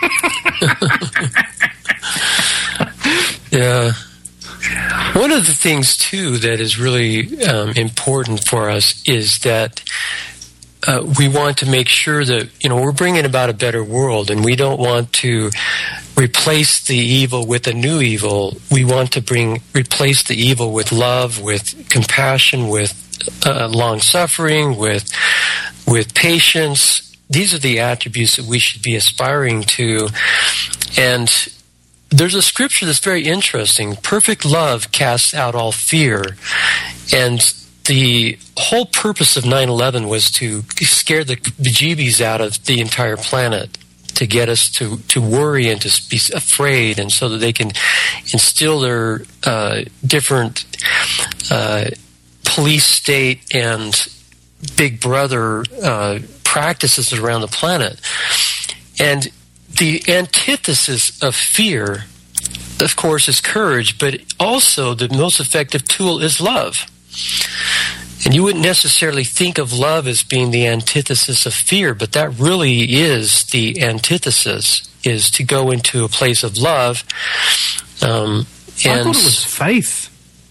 Yeah. One of the things, too, that is really um, important for us is that Uh, we want to make sure that, you know, we're bringing about a better world, and we don't want to replace the evil with a new evil. We want to bring replace the evil with love, with compassion, with uh, long-suffering, with with patience. These are the attributes that we should be aspiring to. And there's a scripture that's very interesting. Perfect love casts out all fear. And the whole purpose of nine eleven was to scare the bejeebies out of the entire planet, to get us to, to worry and to be afraid, and so that they can instill their uh, different uh, police state and big brother uh, practices around the planet. And the antithesis of fear, of course, is courage, but also the most effective tool is love. And you wouldn't necessarily think of love as being the antithesis of fear, but that really is the antithesis, is to go into a place of love. Um, and I thought it was faith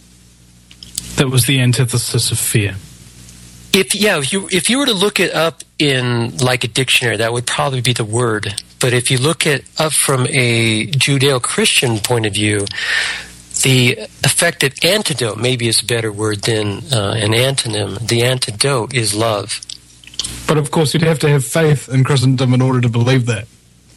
that was the antithesis of fear. If yeah, if you if you were to look it up in like a dictionary, that would probably be the word. But if you look it up from a Judeo-Christian point of view, the effective antidote, maybe is a better word than uh, an antonym. The antidote is love. But of course, you'd have to have faith in Christendom in order to believe that.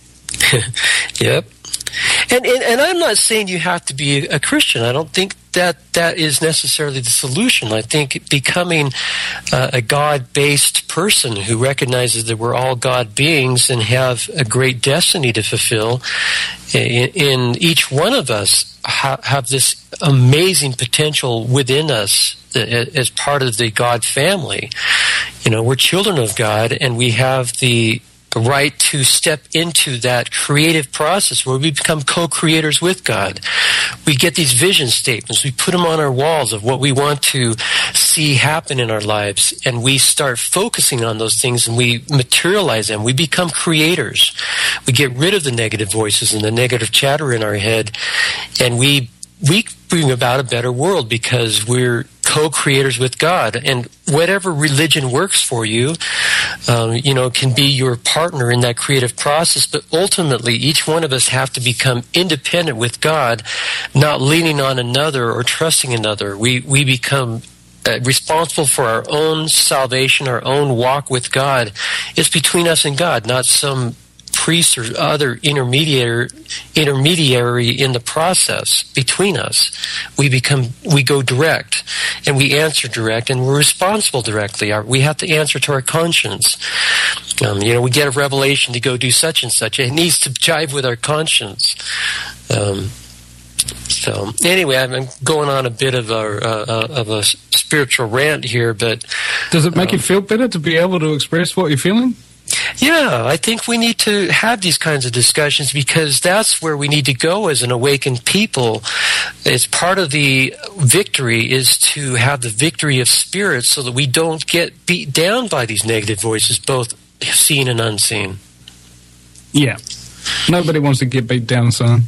Yep. And, and and I'm not saying you have to be a Christian. I don't think that that is necessarily the solution. I think becoming uh, a God-based person who recognizes that we're all God beings and have a great destiny to fulfill, in, in each one of us ha- have this amazing potential within us as part of the God family. You know, we're children of God, and we have the right to step into that creative process where we become co-creators with God. We get these vision statements. We put them on our walls of what we want to see happen in our lives, and we start focusing on those things, and we materialize them. We become creators. We get rid of the negative voices and the negative chatter in our head, and we we bring about a better world because we're co-creators with God. And whatever religion works for you, um, you know, can be your partner in that creative process. But ultimately, each one of us have to become independent with God, not leaning on another or trusting another. We we become uh, responsible for our own salvation, our own walk with God. It's between us and God, not some priest or other intermediary intermediary in the process between us. We become we go direct, and we answer direct, and we're responsible directly. Our, we have to answer to our conscience. Um, you know, we get a revelation to go do such and such. It needs to jive with our conscience. Um, so anyway, I'm going on a bit of a uh, of a spiritual rant here, but does it make um, you feel better to be able to express what you're feeling? Yeah, I think we need to have these kinds of discussions because that's where we need to go as an awakened people. It's part of the victory is to have the victory of spirit so that we don't get beat down by these negative voices, both seen and unseen. Yeah. Nobody wants to get beat down, son.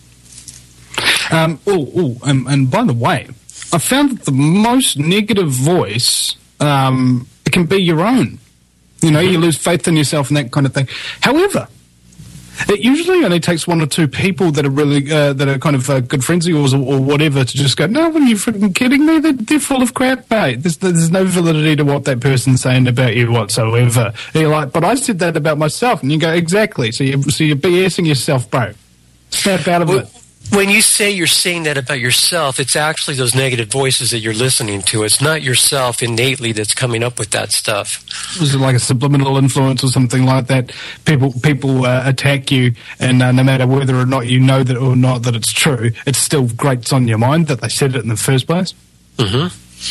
Um, oh, oh, and, and by the way, I found that the most negative voice um, it can be your own. You know, you lose faith in yourself and that kind of thing. However, it usually only takes one or two people that are really, uh, that are kind of uh, good friends of yours or, or whatever to just go, no, are you freaking kidding me? They're, they're full of crap, mate. There's, there's no validity to what that person's saying about you whatsoever. And you're like, but I said that about myself. And you go, exactly. So, you, so you're BSing yourself, bro. Snap out of well, it. When you say you're saying that about yourself, it's actually those negative voices that you're listening to. It's not yourself innately that's coming up with that stuff. Was it like a subliminal influence or something like that? People people uh, attack you, and uh, no matter whether or not you know that or not that it's true, it still grates on your mind that they said it in the first place. Mm-hmm.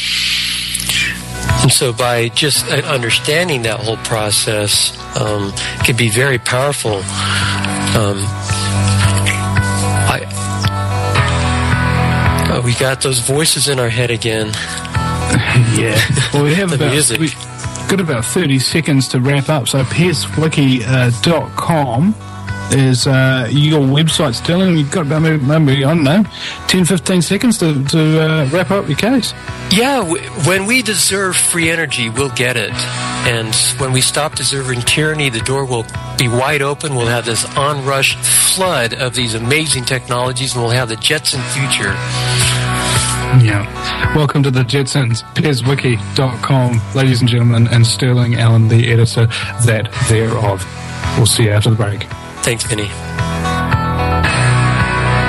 And so by just understanding that whole process, um, it can be very powerful. Um, Uh, we got those voices in our head again. Yeah. Well, we have the about music. we got about thirty seconds to wrap up. So piers wiki dot com is uh, your website, Sterling. You've got about maybe, maybe I don't know, ten, fifteen seconds to, to uh, wrap up your case. Yeah, w- when we deserve free energy, we'll get it. And when we stop deserving tyranny, the door will be wide open. We'll have this onrush flood of these amazing technologies, and we'll have the Jetson future. Yeah. Welcome to the Jetsons. piers wiki dot com, ladies and gentlemen, and Sterling Allen, the editor that thereof. We'll see you after the break. Thanks, Vinny.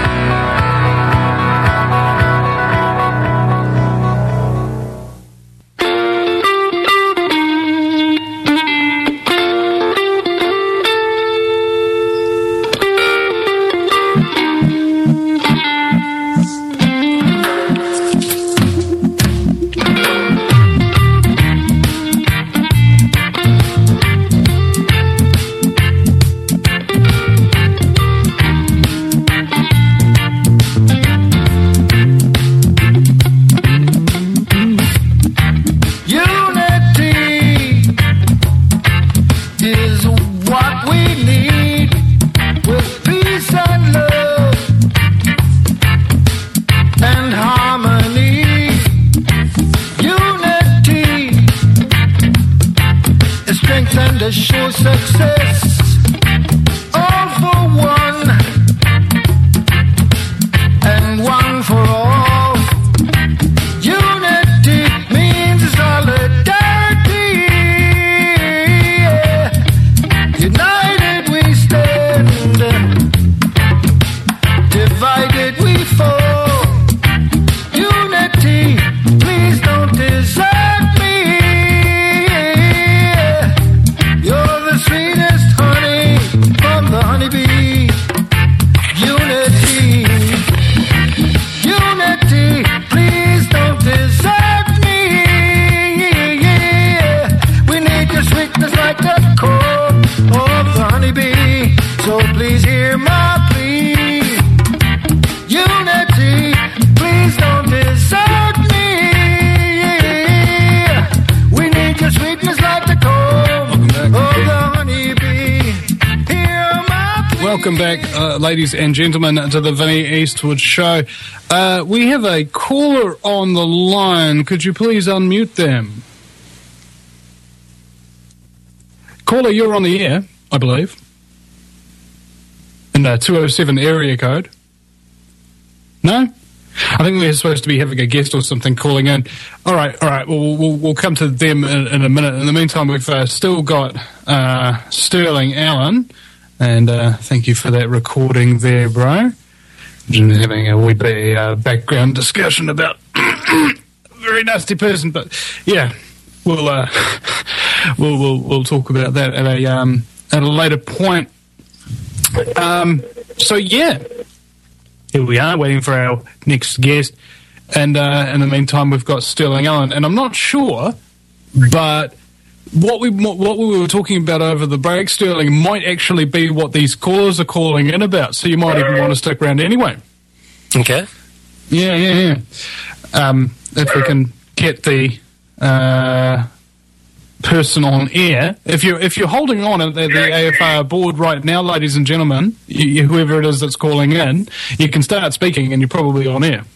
to show success. All for one, and one for all. Unity means solidarity. United we stand, divided we fall. Unity, please don't desert me. You're the sweetest honey from the honeybee. Unity, unity, please don't desert me. We need your sweetness like the core of the honeybee. So please hear my plea. Unity, please don't desert me. We need your sweetness like the core of the honeybee. Hear my plea. Welcome back, uh, ladies and gentlemen, to the Vinnie Eastwood Show. Uh, we have a caller on the line. Could you please unmute them? Caller, you're on the air, I believe. In the two oh seven area code. No? I think we're supposed to be having a guest or something calling in. All right, all right. We'll we'll, we'll come to them in, in a minute. In the meantime, we've uh, still got uh, Sterling Allen, and uh, thank you for that recording there, bro. Just having a wee bit uh, background discussion about a very nasty person, but yeah, we'll uh, we'll, we'll we'll talk about that at a um, at a later point. Um, so yeah. Here we are, waiting for our next guest. And uh, in the meantime, we've got Sterling Allen. And I'm not sure, but what we what we were talking about over the break, Sterling, might actually be what these callers are calling in about. So you might even want to stick around anyway. Okay. Yeah, yeah, yeah. Um, if we can get the uh, person on air. If you're if you're holding on at the, the A F R board right now, ladies and gentlemen, you, whoever it is that's calling in, you can start speaking, and you're probably on air.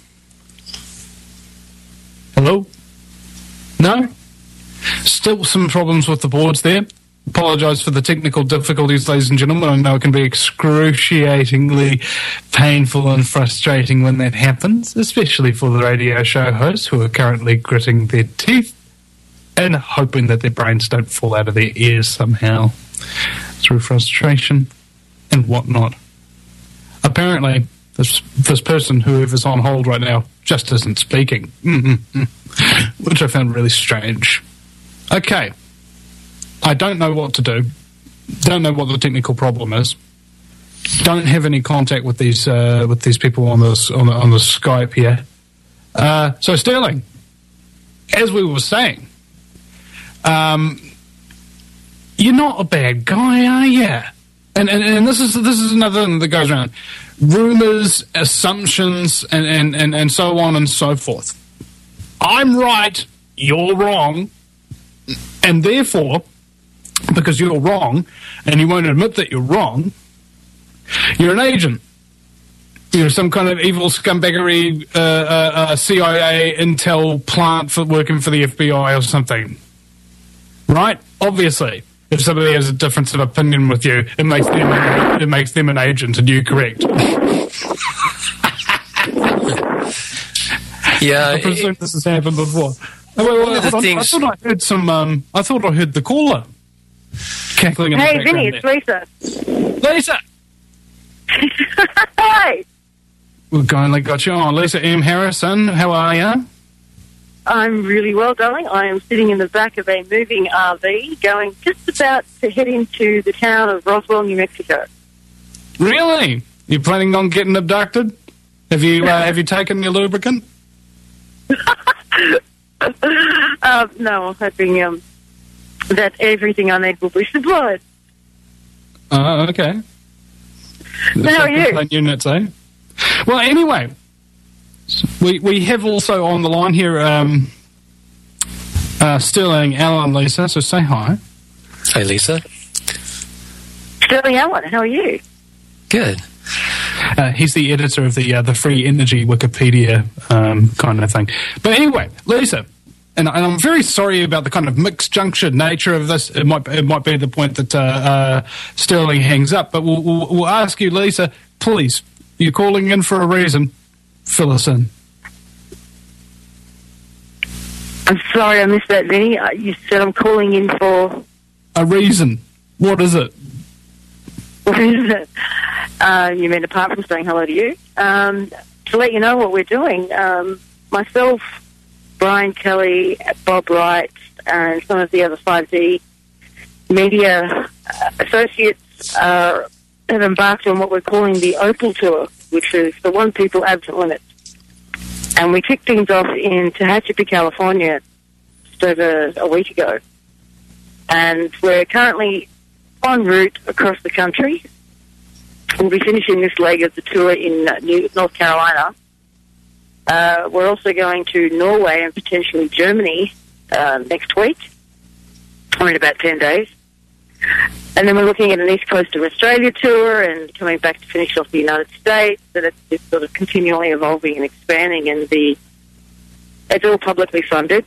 Hello? No? Still some problems with the boards there. Apologise for the technical difficulties, ladies and gentlemen. I know it can be excruciatingly painful and frustrating when that happens, especially for the radio show hosts who are currently gritting their teeth and hoping that their brains don't fall out of their ears somehow through frustration and whatnot. Apparently, this this person, whoever's on hold right now, just isn't speaking, which I found really strange. Okay, I don't know what to do. Don't know what the technical problem is. Don't have any contact with these uh, with these people on this on the, on the Skype here. Uh, so Sterling, as we were saying. Um, you're not a bad guy, are you? And, and and this is this is another thing that goes around: rumors, assumptions, and, and, and, and so on and so forth. I'm right, you're wrong, and therefore, because you're wrong, and you won't admit that you're wrong, you're an agent. You're some kind of evil scumbaggery uh, uh, uh, C I A intel plant for working for the F B I or something. Right? Obviously, if somebody has a difference of opinion with you, it makes them it makes them an agent, and you're correct. Yeah, I presume this has happened before. Oh, wait, wait, wait, I, things... I thought I heard some. Um, I thought I heard the caller cackling in hey, the Vinny, background. it's Lisa. Lisa. Hi. We've kindly got you on, Lisa M. Harrison. How are you? I'm really well, darling. I am sitting in the back of a moving R V going just about to head into the town of Roswell, New Mexico. Really? You planning on getting abducted? Have you uh, have you taken your lubricant? uh, no, I'm hoping um, that everything I need will be supplied. Oh, uh, okay. So how are you? Units, eh? Well, anyway, we we have also on the line here um, uh, Sterling Allen, Lisa. So say hi. Hi, Lisa. Sterling Allen, how are you? Good. Uh, he's the editor of the uh, the free energy Wikipedia um, kind of thing. But anyway, Lisa, And, and I'm very sorry about the kind of mixed juncture nature of this. It might it might be the point that uh, uh, Sterling hangs up, but we'll, we'll, we'll ask you, Lisa, please, you're calling in for a reason. Fill us in. I'm sorry, I missed that, Vinny. Uh, You said I'm calling in for... A reason. What is it? What is it? Uh, you mean apart from saying hello to you? Um, to let you know what we're doing. Um, myself, Brian Kelly, Bob Wright, and some of the other five D media associates uh, have embarked on what we're calling the Opal Tour, which is the One People Absent Limits. And we kicked things off in Tehachapi, California, just over a week ago. And we're currently en route across the country. We'll be finishing this leg of the tour in uh, New- North Carolina. Uh, we're also going to Norway and potentially Germany uh, next week, or in about ten days. And then we're looking at an East Coast of Australia tour and coming back to finish off the United States. And it's just sort of continually evolving and expanding. And the it's all publicly funded.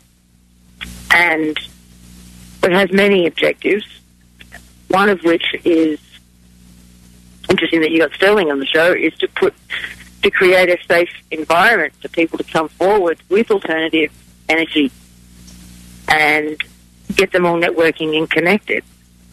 And it has many objectives, one of which is, interesting that you got Sterling on the show, is to put to create a safe environment for people to come forward with alternative energy and get them all networking and connected.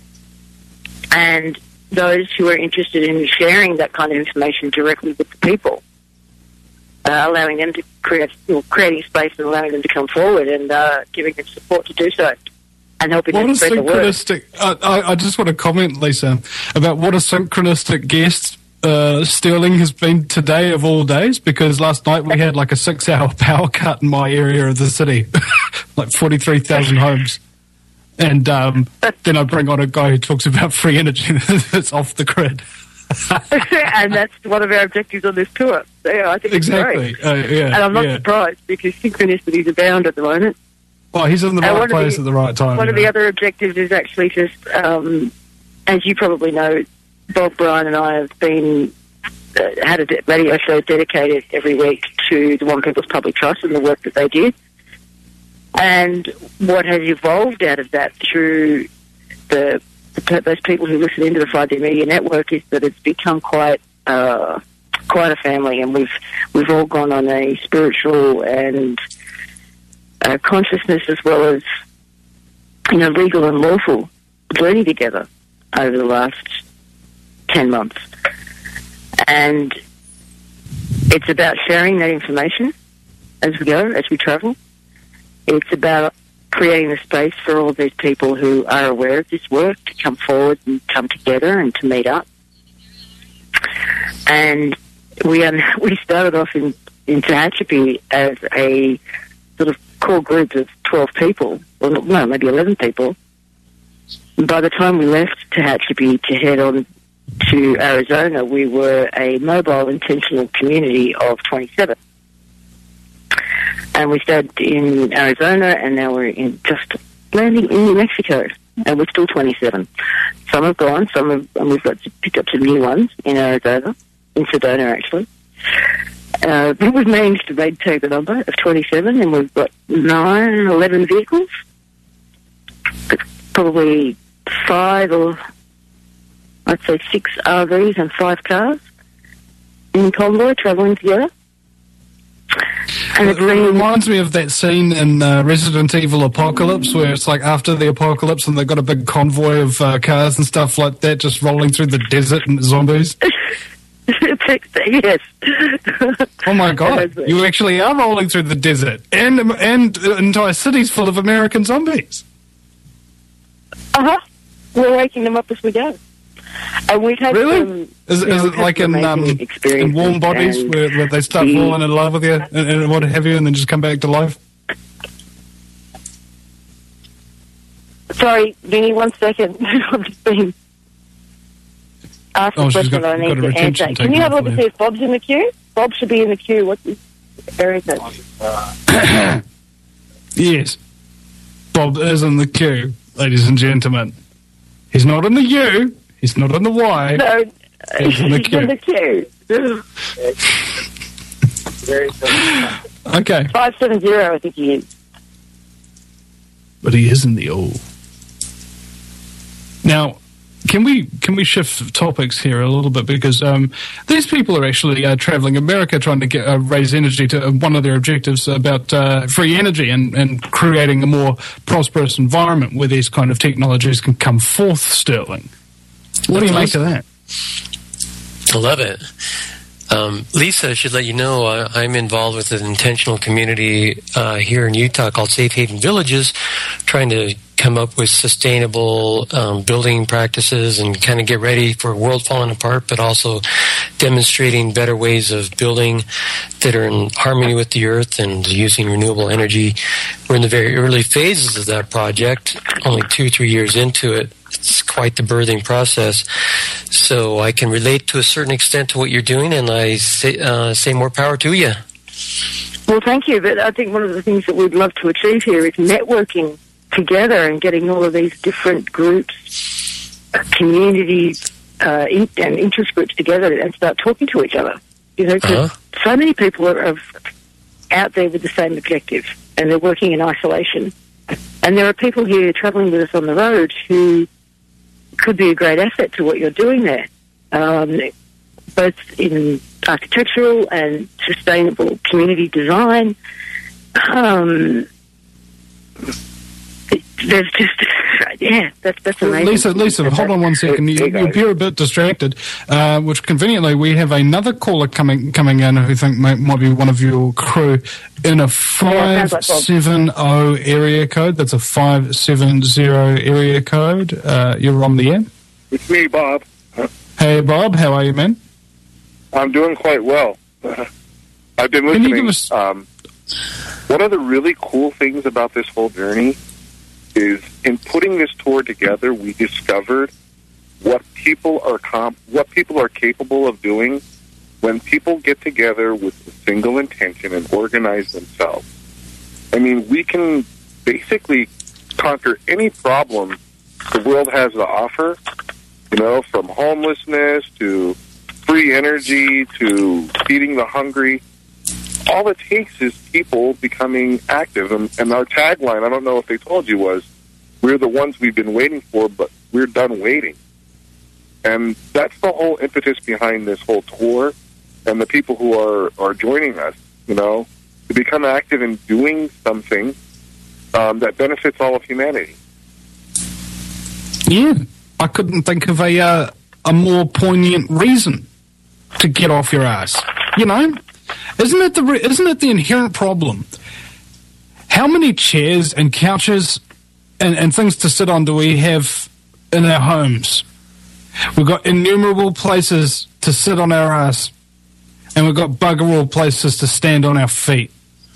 And those who are interested in sharing that kind of information directly with the people, uh, allowing them to create, well, creating space and allowing them to come forward and uh, giving them support to do so. And helping what them a spread the word. synchronistic! I, I, I just want to comment, Lisa, about what a synchronistic guest uh, Sterling has been today of all days. Because last night we had like a six-hour power cut in my area of the city, like forty-three thousand homes, and um, then I bring on a guy who talks about free energy that's off the grid. And that's one of our objectives on this tour. So, yeah, I think exactly. it's great. Uh, yeah, and I'm not yeah. surprised because synchronicities abound at the moment. Oh, he's in the Uh, right one of place the- at the right time. One you of the know. other objectives is actually just, um, as you probably know, Bob, Brian and I have been uh, had a de- radio show dedicated every week to the One People's Public Trust and the work that they did. And what has evolved out of that through the, the those people who listen into the five D Media Network is that it's become quite uh, quite a family, and we've we've all gone on a spiritual and Uh, consciousness as well as, you know, legal and lawful journey together over the last ten months. And it's about sharing that information as we go, as we travel. It's about creating the space for all of these people who are aware of this work to come forward and come together and to meet up. And we um, we started off in, in Tehachapi as a sort of core group of twelve people, or no, maybe eleven people. And by the time we left Tehachapi to head on to Arizona, we were a mobile intentional community of twenty-seven. And we stayed in Arizona, and now we're in just landing in New Mexico, and we're still twenty-seven. Some have gone, some have, and we've got to pick up some new ones in Arizona, in Sedona actually. Uh, but we've managed to maintain the number of twenty-seven, and we've got nine, eleven vehicles. Probably five or, I'd say six R Vs and five cars in convoy travelling together. And It it's been, reminds me of that scene in uh, Resident Evil Apocalypse where it's like after the apocalypse and they've got a big convoy of uh, cars and stuff like that just rolling through the desert and zombies. yes. Oh my god, That's it. you actually are rolling through the desert and and entire cities full of American zombies. Uh-huh. We're waking them up as we go. And we've had Really? some, Is, you know, is we've it had like some in um, amazing in experiences, Warm Bodies and where, where they start the- falling in love with you and, and what have you and then just come back to life? Sorry, Vinny, one second. I've just been asked Oh, a she's question got- I got need a to retention answer. Can taken you have a off look for to you. see if Bob's in the queue? Bob should be in the queue. What's his area code? Yes. Bob is in the queue, ladies and gentlemen. He's not in the U, he's not in the Y. No, He's in the he's in the queue. Okay. five seven zero, I think he is. but he isn't the all. Now, can we can we shift topics here a little bit, because um, these people are actually uh, traveling America trying to get, uh, raise energy to uh, one of their objectives about uh, free energy and, and creating a more prosperous environment where these kind of technologies can come forth, Sterling. What do you make of that? I love it. Um, Lisa, I should let you know uh, I'm involved with an intentional community uh, here in Utah called Safe Haven Villages, trying to come up with sustainable um, building practices and kind of get ready for a world falling apart, but also demonstrating better ways of building that are in harmony with the earth and using renewable energy. We're in the very early phases of that project, only two, three years into it. It's quite the birthing process. So I can relate to a certain extent to what you're doing, and I say, uh, say more power to you. Well, thank you. But I think one of the things that we'd love to achieve here is networking together and getting all of these different groups, uh, communities, uh, in, and interest groups together and start talking to each other. You know, because uh-huh. so many people are, are out there with the same objective, and they're working in isolation. And there are people here travelling with us on the road who could be a great asset to what you're doing there, um, both in architectural and sustainable community design. Um, there's just, yeah, that's, that's amazing. Lisa, Lisa, hold on one second. You, you appear a bit distracted, uh, which conveniently we have another caller coming coming in who think might, might be one of your crew in a five seven zero area code. That's a five seven zero area code. Uh, you're on the air. It's me, Bob. Hey, Bob, how are you, man? I'm doing quite well. I've been listening. Can you give us... um, one of the really cool things about this whole journey is in putting this tour together, we discovered what people are comp- what people are capable of doing when people get together with a single intention and organize themselves. I mean, we can basically conquer any problem the world has to offer, you know, from homelessness to free energy to feeding the hungry. All it takes is people becoming active. And, and our tagline, I don't know if they told you, was, we're the ones we've been waiting for, but we're done waiting. And that's the whole impetus behind this whole tour and the people who are, are joining us, you know, to become active in doing something um, that benefits all of humanity. Yeah, I couldn't think of a, uh, a more poignant reason to get off your ass, you know? Isn't it the re- isn't it the inherent problem? How many chairs and couches and, and things to sit on do we have in our homes? We've got innumerable places to sit on our ass, and we've got bugger all places to stand on our feet.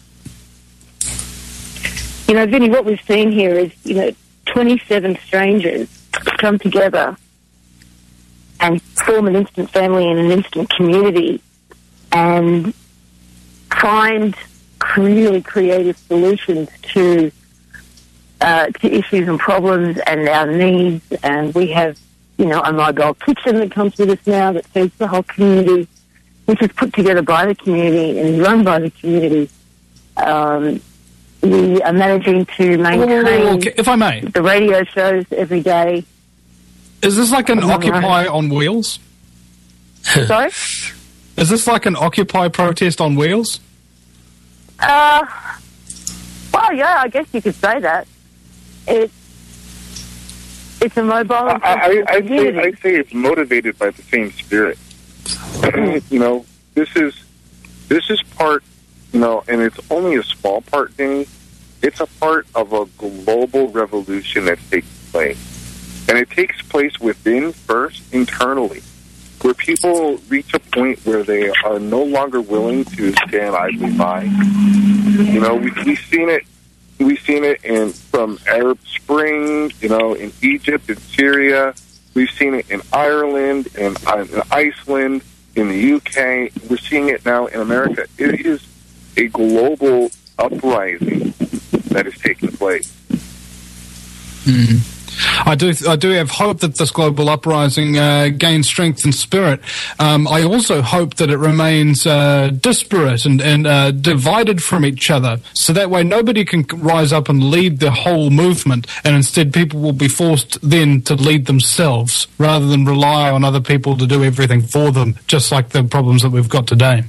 You know, Vinny, what we've seen here is, you know, twenty-seven strangers come together and form an instant family and an instant community and find really creative solutions to uh, to issues and problems and our needs. And we have, you know, a mobile kitchen that comes with us now that feeds the whole community, which is put together by the community and run by the community. Um, we are managing to maintain okay, if I may. the radio shows every day. Is this like an oh, Occupy on wheels? Sorry? Is this like an Occupy protest on wheels? Uh, well, yeah, I guess you could say that. It, it's a mobile I, I, I'd, say, I'd say it's motivated by the same spirit. You know, this is this is part, you know, and it's only a small part, Vinny. It's a part of a global revolution that's taking place. And it takes place within, first, internally, where people reach a point where they are no longer willing to stand idly by. You know, we, we've seen it. We've seen it in from Arab Spring. You know, in Egypt, in Syria. We've seen it in Ireland, and in Iceland, in the U K. We're seeing it now in America. It is a global uprising that is taking place. Mm-hmm. I do, I do have hope that this global uprising uh, gains strength and spirit. Um, I also hope that it remains uh, disparate and, and uh, divided from each other, so that way nobody can rise up and lead the whole movement, and instead people will be forced then to lead themselves rather than rely on other people to do everything for them, just like the problems that we've got today.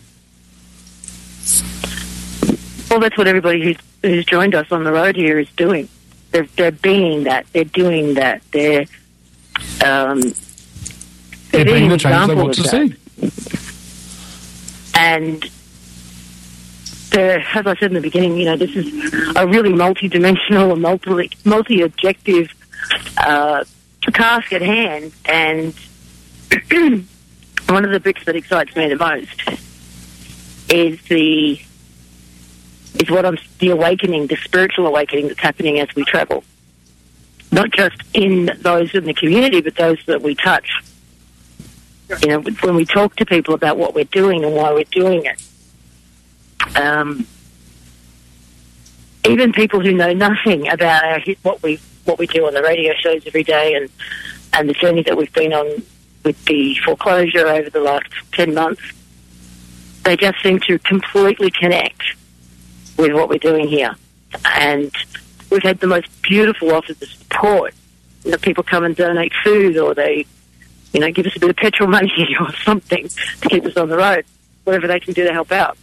Well, that's what everybody who's, who's joined us on the road here is doing. They're, they're being that. They're doing that. They're, um, they're, they're being the change they want to see. And they're, as I said in the beginning, you know, this is a really multi-dimensional and multi, multi-objective uh, task at hand. And one of the bits that excites me the most is the is what I'm the awakening, the spiritual awakening that's happening as we travel. Not just in those in the community, but those that we touch. You know, when we talk to people about what we're doing and why we're doing it. Um, even people who know nothing about our, what we what we do on the radio shows every day and, and the journey that we've been on with the foreclosure over the last ten months, they just seem to completely connect with what we're doing here. And we've had the most beautiful offers of support. You know, people come and donate food, or they, you know, give us a bit of petrol money or something to keep us on the road, whatever they can do to help out.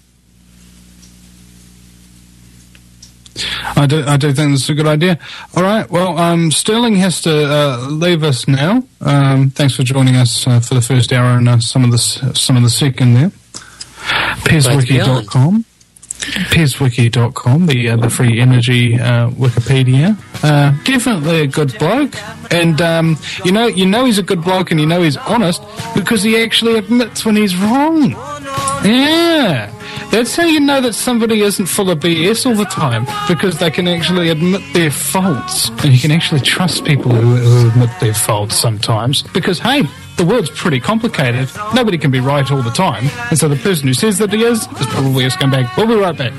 I do, I do think that's a good idea. All right, well, um, Sterling has to uh, leave us now. Um, thanks for joining us uh, for the first hour and uh, some of the some of the second there. Pez Wiki dot com. Pez Wiki dot com, the uh, the free energy uh, Wikipedia. Uh, definitely a good bloke, and um, you know you know he's a good bloke, and you know he's honest because he actually admits when he's wrong. Yeah, that's how you know that somebody isn't full of B S all the time, because they can actually admit their faults, and you can actually trust people who, who admit their faults sometimes. Because hey, the world's pretty complicated. Nobody can be right all the time. And so the person who says that he is, is probably a scumbag. We'll be right back.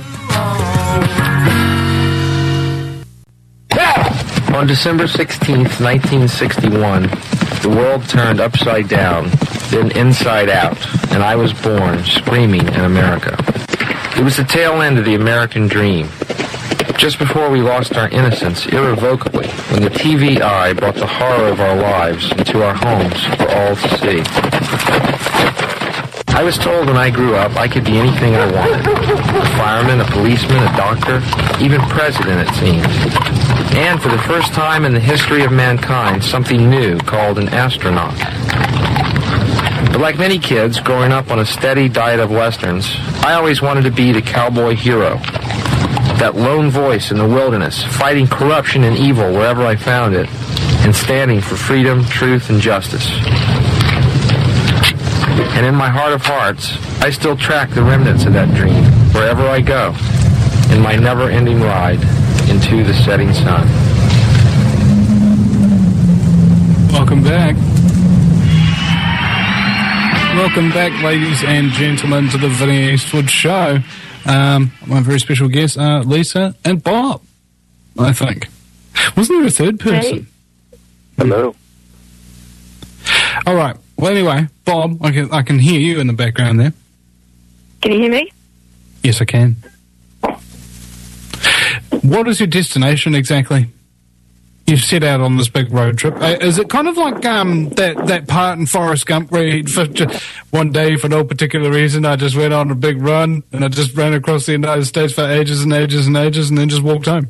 On December sixteenth, nineteen sixty-one, the world turned upside down, then inside out, and I was born screaming in America. It was the tail end of the American dream. Just before we lost our innocence irrevocably, when the T V eye brought the horror of our lives into our homes for all to see. I was told when I grew up I could be anything I wanted. A fireman, a policeman, a doctor, even president, it seemed. And for the first time in the history of mankind, something new called an astronaut. But like many kids growing up on a steady diet of westerns, I always wanted to be the cowboy hero. That lone voice in the wilderness, fighting corruption and evil wherever I found it, and standing for freedom, truth, and justice. And in my heart of hearts, I still track the remnants of that dream wherever I go, in my never-ending ride into the setting sun. Welcome back. Welcome back, ladies and gentlemen, to the Vinny Eastwood Show. Um, my very special guests are Lisa and Bob, I think. Wasn't there a third person? Hey. Hello. All right. Well, anyway, Bob, I can, I can hear you in the background there. Can you hear me? Yes, I can. What is your destination exactly? You've set out on this big road trip. Uh, is it kind of like um, that, that part in Forrest Gump where he, for just one day, for no particular reason, I just went on a big run and I just ran across the United States for ages and ages and ages and then just walked home?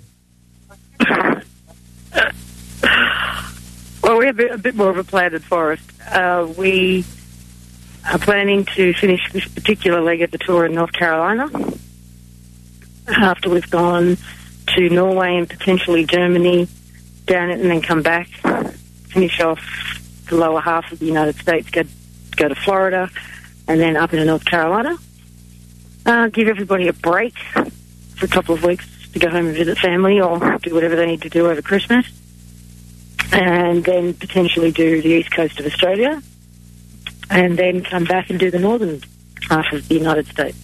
Well, we have a bit more of a plan than Forrest. Uh, we are planning to finish this particular leg of the tour in North Carolina after we've gone to Norway and potentially Germany, down it and then come back, finish off the lower half of the United States, go, go to Florida, and then up into North Carolina. Uh, give everybody a break for a couple of weeks to go home and visit family or do whatever they need to do over Christmas. And then potentially do the east coast of Australia, and then come back and do the northern half of the United States.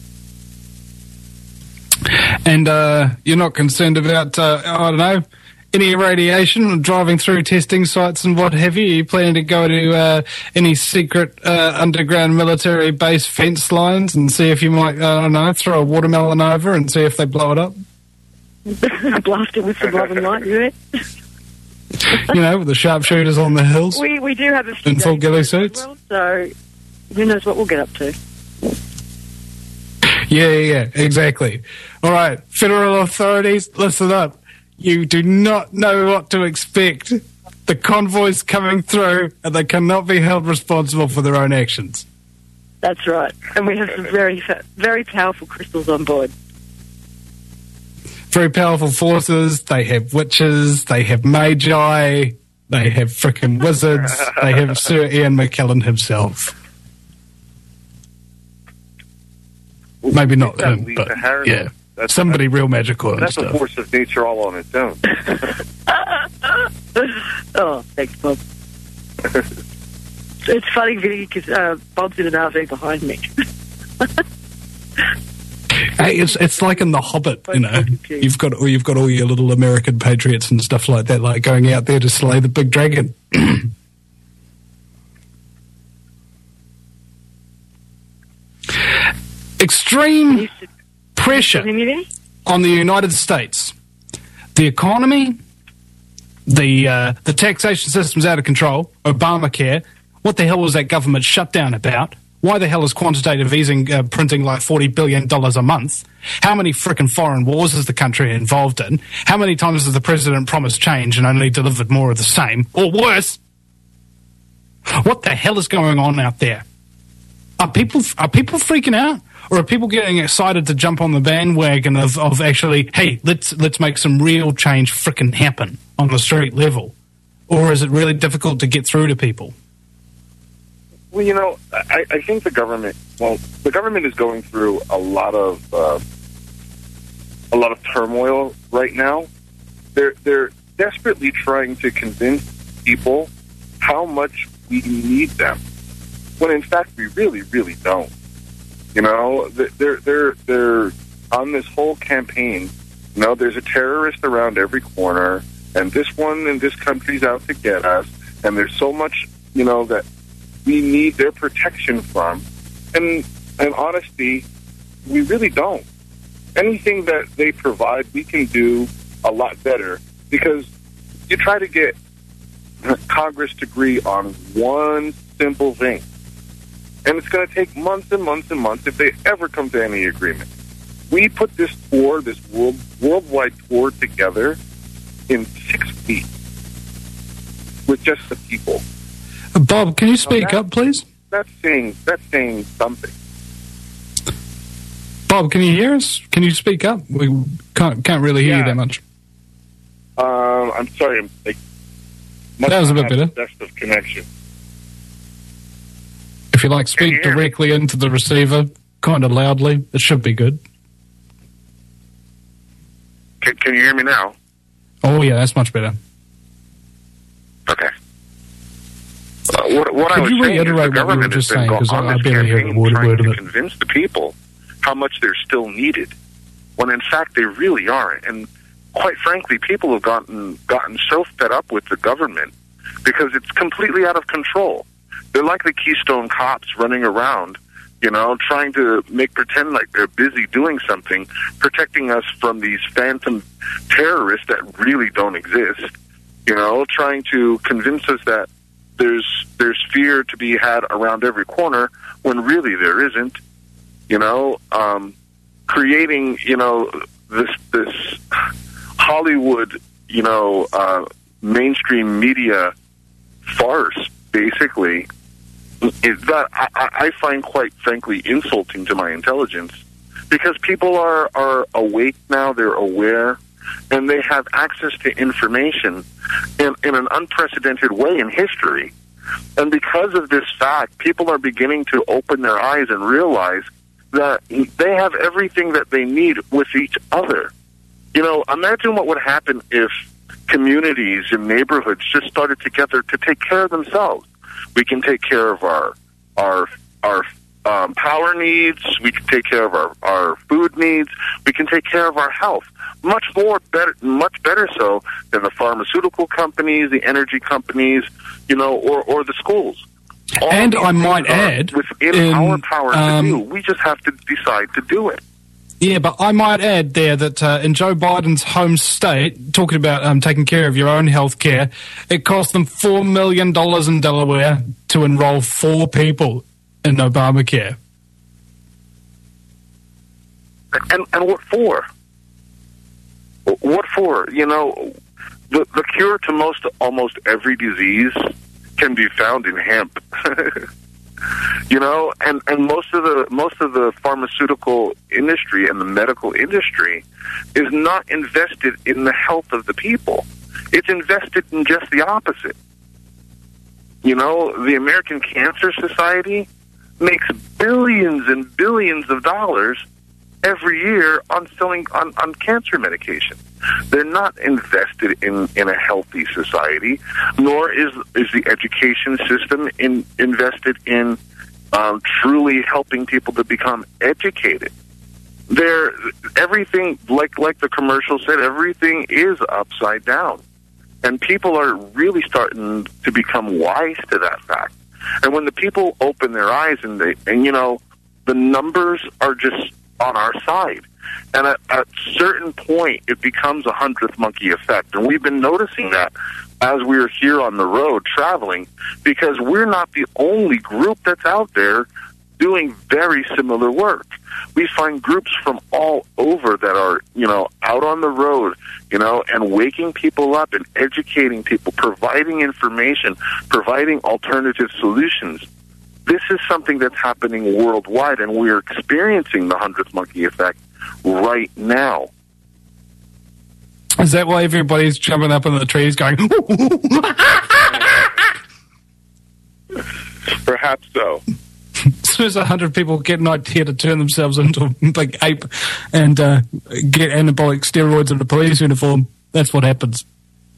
And uh, you're not concerned about, uh, I don't know, any irradiation, driving through testing sites and what have you? Are you planning to go to uh, any secret uh, underground military base fence lines and see if you might, uh, I don't know, throw a watermelon over and see if they blow it up? Blast it with some love and light, yeah. You know, with the sharpshooters on the hills. We we do have a few in full ghillie suits. Well, so who knows what we'll get up to. Yeah, yeah, yeah, exactly. All right, federal authorities, listen up. You do not know what to expect. The convoy's coming through, and they cannot be held responsible for their own actions. That's right. And we have some very, very powerful crystals on board. Very powerful forces. They have witches. They have magi. They have frickin' wizards. They have Sir Ian McKellen himself. Maybe not him, but yeah, that's, somebody real magical and that's stuff. That's a force of nature all on its own. Oh, thanks, Bob. It's funny, Vinny, because uh, Bob's in an R V behind me. Hey, it's it's like in The Hobbit, you know. You've got or you've got all your little American patriots and stuff like that, like going out there to slay the big dragon. Extreme pressure on the United States. The economy, the uh, the taxation system's out of control. Obamacare. What the hell was that government shutdown about? Why the hell is quantitative easing uh, printing like forty billion dollars a month? How many frickin' foreign wars is the country involved in? How many times has the president promised change and only delivered more of the same? Or worse? What the hell is going on out there? Are people are people freaking out? Or are people getting excited to jump on the bandwagon of, of actually, hey, let's let's make some real change frickin' happen on the street level? Or is it really difficult to get through to people? Well, you know, I, I think the government, well, the government is going through a lot of uh, a lot of turmoil right now. They're they're desperately trying to convince people how much we need them, when in fact we really, really don't. You know, they're they're they're on this whole campaign. You know, there's a terrorist around every corner, and this one in this country's out to get us. And there's so much, you know, that we need their protection from. And in honesty, we really don't. Anything that they provide, we can do a lot better, because you try to get Congress to agree on one simple thing, and it's going to take months and months and months if they ever come to any agreement. We put this tour, this world, worldwide tour together in six weeks with just the people. Uh, Bob, can you speak so up, please? That's saying, that's saying something. Bob, can you hear us? Can you speak up? We can't, can't really hear yeah. you that much. Um, I'm sorry. I'm, like, that was a bit better. Best of connection. If you like, speak you directly me? into the receiver, kind of loudly. It should be good. Can, can you hear me now? Oh, yeah, that's much better. Okay. Uh, what what Could I was you saying is the reiterate what you were government has just been saying? go- Because on I, I this barely heard a campaign word, trying word of to it. convince the people how much they're still needed, when in fact they really aren't. And quite frankly, people have gotten gotten so fed up with the government because it's completely out of control. They're like the Keystone Cops running around, you know, trying to make pretend like they're busy doing something, protecting us from these phantom terrorists that really don't exist, you know, trying to convince us that there's there's fear to be had around every corner when really there isn't, you know, um, creating, you know, this this Hollywood, you know, uh, mainstream media farce, basically, is that I, I find quite frankly insulting to my intelligence, because people are, are awake now, they're aware, and they have access to information in, in an unprecedented way in history. And because of this fact, people are beginning to open their eyes and realize that they have everything that they need with each other. You know, imagine what would happen if communities and neighborhoods just started together to take care of themselves. We can take care of our our our um, power needs. We can take care of our, our food needs. We can take care of our health. Much more better, much better so than the pharmaceutical companies, the energy companies, you know, or, or the schools. All and I might add, within in, our power um, to do. We just have to decide to do it. Yeah, but I might add there that uh, in Joe Biden's home state, talking about um, taking care of your own health care, it cost them four million dollars in Delaware to enroll four people in Obamacare. And, and what for? What for? You know, the, the cure to most almost every disease can be found in hemp. You know, and, and most of the most of the pharmaceutical industry and the medical industry is not invested in the health of the people. It's invested in just the opposite. You know, the American Cancer Society makes billions and billions of dollars every year on selling on, on cancer medication. They're not invested in, in a healthy society, nor is is the education system in, invested in um, truly helping people to become educated. They're, everything, like like the commercial said, everything is upside down. And people are really starting to become wise to that fact. And when the people open their eyes and they, and you know, the numbers are just on our side. And at a certain point, it becomes a hundredth monkey effect. And we've been noticing that as we're here on the road traveling, because we're not the only group that's out there doing very similar work. We find groups from all over that are, you know, out on the road, you know, and waking people up and educating people, providing information, providing alternative solutions. This is something that's happening worldwide, and we're experiencing the hundredth monkey effect right now. Is that why everybody's jumping up in the trees going, Perhaps so. As soon as a hundred people get an idea to turn themselves into a big ape and uh, get anabolic steroids in a police uniform, that's what happens.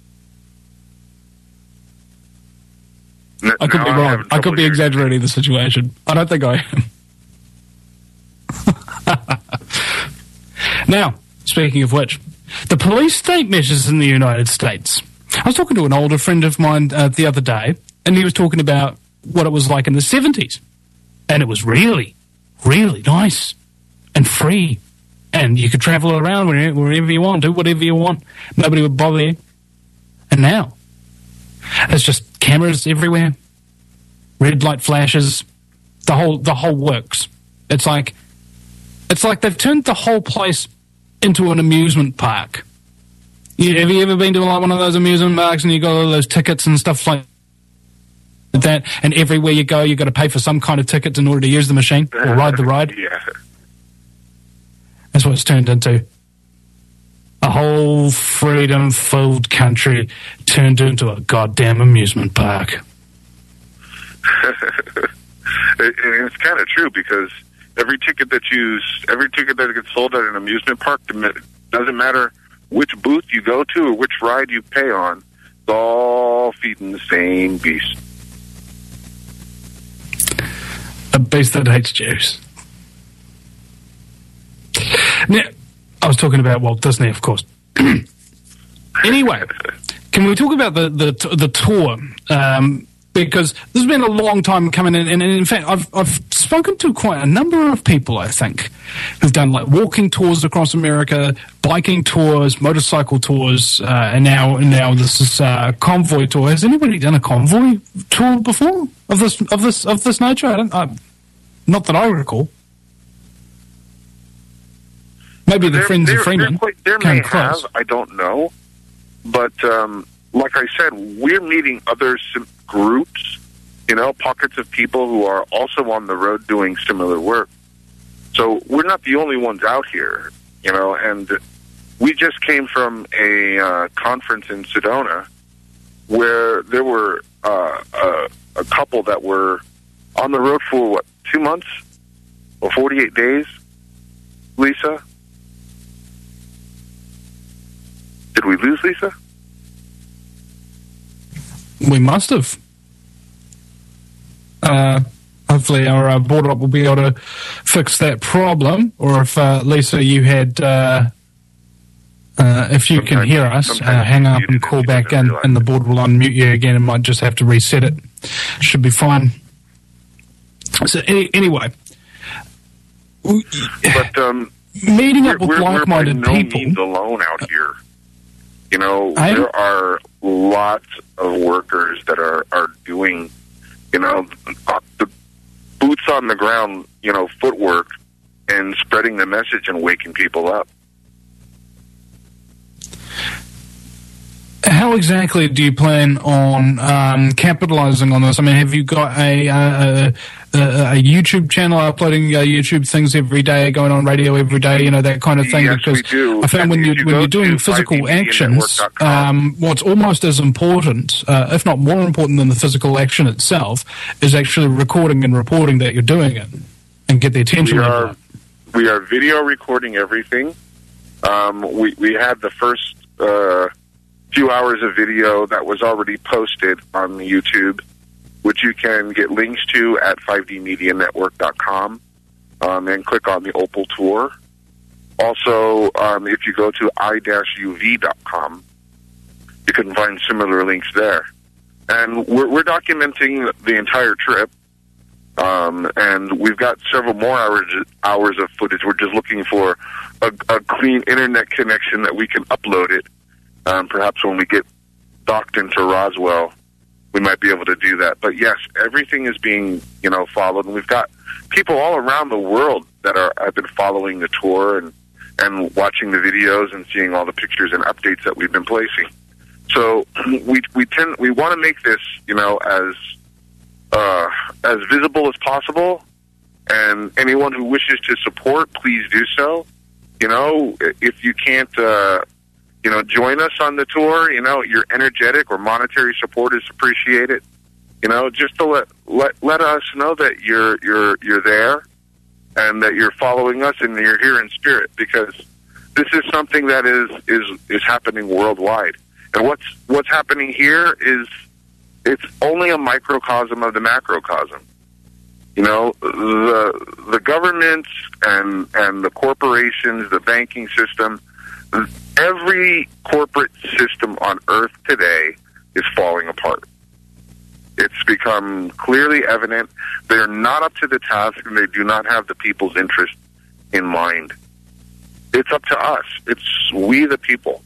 N- I could be wrong. I could be exaggerating the situation. I don't think I am. Now, speaking of which, the police state measures in the United States. I was talking to an older friend of mine uh, the other day, and he was talking about what it was like in the seventies. And it was really, really nice and free. And you could travel around wherever, wherever you want, do whatever you want. Nobody would bother you. And now, there's just cameras everywhere, red light flashes, the whole the whole works. It's like it's like they've turned the whole place into an amusement park. You, have you ever been to like one of those amusement parks and you got all those tickets and stuff like that, and everywhere you go you've got to pay for some kind of tickets in order to use the machine or ride the ride? Yeah. That's what it's turned into. A whole freedom-filled country turned into a goddamn amusement park. it, it's kind of true, because every ticket that you, every ticket that gets sold at an amusement park, doesn't matter which booth you go to or which ride you pay on, it's all feeding the same beast. A beast that hates Jews. Now, I was talking about Walt Disney, of course. Anyway, can we talk about the the, the tour? Um, because this has been a long time coming in, and in fact, I've I've spoken to quite a number of people, I think, who've done like walking tours across America, biking tours, motorcycle tours, uh, and now and now this is uh, a convoy tour. Has anybody done a convoy tour before of this of this of this nature? I don't, I, not that I recall. Maybe the there, Friends there, of Freeman there, there came may close. have, I don't know. But um, like I said, we're meeting other sim- groups, you know, pockets of people who are also on the road doing similar work. So we're not the only ones out here, you know, and we just came from a uh, conference in Sedona where there were uh, a, a couple that were on the road for, what, two months or forty-eight days, Lisa? Did we lose Lisa? We must have. Uh, I hopefully our uh, border op will be able to fix that problem. Or if uh, Lisa, you had, uh, uh, if you sometimes, can hear us, uh, hang up and call back in, and the board will unmute you again. It might just have to reset it. Should be fine. So any, anyway, but um, meeting up with like-minded we're by no people. means alone out here. You know, I, there are lots of workers that are, are doing, you know, the boots on the ground, you know, footwork and spreading the message and waking people up. How exactly do you plan on um, capitalizing on this? I mean, have you got a, a, a, a YouTube channel uploading uh, YouTube things every day, going on radio every day, you know, that kind of thing? Yes, because we do. I found when, you, you when you're doing physical actions, um, what's almost as important, uh, if not more important than the physical action itself, is actually recording and reporting that you're doing it and get the attention we of are, it. We are video recording everything. Um, we, we had the first... Uh, few hours of video that was already posted on YouTube, which you can get links to at five D media network dot com, um, and click on the Opal Tour. Also, um, if you go to i dash u v dot com, you can find similar links there. And we're, we're documenting the entire trip, um, and we've got several more hours hours of footage. We're just looking for a, a clean internet connection that we can upload it. Um, perhaps when we get docked into Roswell, we might be able to do that. But yes, everything is being, you know, followed, and we've got people all around the world that are have been following the tour and and watching the videos and seeing all the pictures and updates that we've been placing. So we we tend we want to make this, you know, as uh, as visible as possible. And anyone who wishes to support, please do so. You know, if you can't. Uh, You know, join us on the tour. You know, your energetic or monetary support is appreciated. You know, just to let let let us know that you're you're you're there, and that you're following us, and you're here in spirit. Because this is something that is is is happening worldwide. And what's what's happening here is it's only a microcosm of the macrocosm. You know, the the governments and and the corporations, the banking system. Every corporate system on Earth today is falling apart. It's become clearly evident they're not up to the task, and they do not have the people's interest in mind. It's up to us. It's we the people.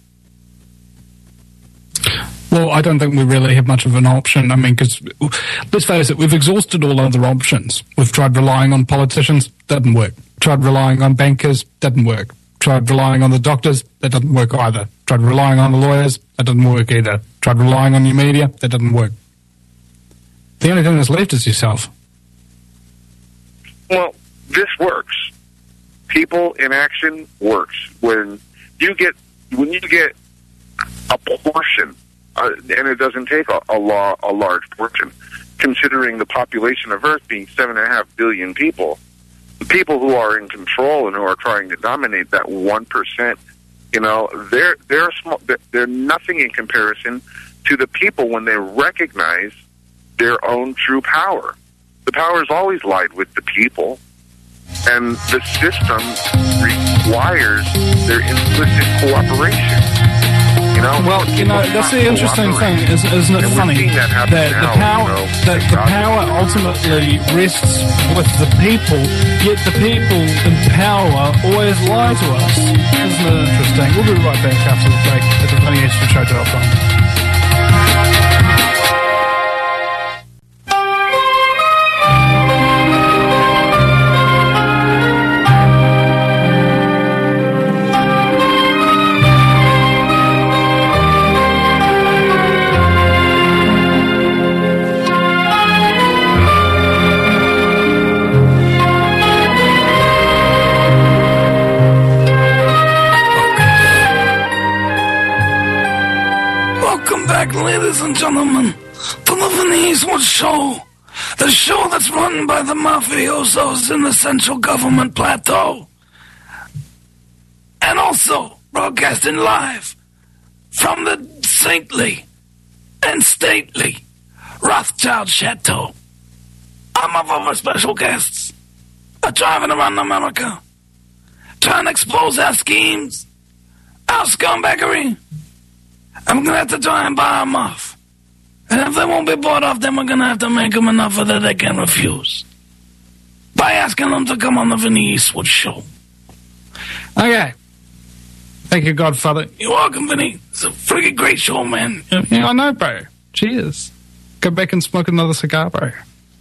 Well, I don't think we really have much of an option. I mean, because let's face it, we've exhausted all other options. We've tried relying on politicians, doesn't work. Tried relying on bankers, doesn't work. Tried relying on the doctors, that doesn't work either. Tried relying on the lawyers, that doesn't work either. Tried relying on your media, that doesn't work. The only thing that's left is yourself. Well, this works. People in action works. When you get when you get a portion, uh, and it doesn't take a, a, law, a large portion, considering the population of Earth being seven and a half billion people. The people who are in control and who are trying to dominate that one percent, you know, they're they're small. They're nothing in comparison to the people when they recognize their own true power. The power has always lied with the people, and the system requires their implicit cooperation. You know, well, you know, that's the interesting thing, is, isn't it funny that, that the now, power, you know, that the power ultimately rests with the people, yet the people in power always lie to us. Isn't it interesting? We'll be right back after the break at the Vinny Extra Show dot com. Ladies and gentlemen, to the Vinny Eastwood Show, the show that's run by the mafiosos in the central government plateau, and also broadcasting live from the saintly and stately Rothschild Chateau I'm of our special guests are driving around America, trying to expose our schemes, our scumbaggery. I'm gonna have to try and buy them off. And if they won't be bought off, then we're gonna have to make them an offer that they can refuse. By asking them to come on the Vinny Eastwood show. Okay. Thank you, Godfather. You're welcome, Vinny. It's a freaking great show, man. Yeah, I know, bro. Cheers. Go back and smoke another cigar, bro.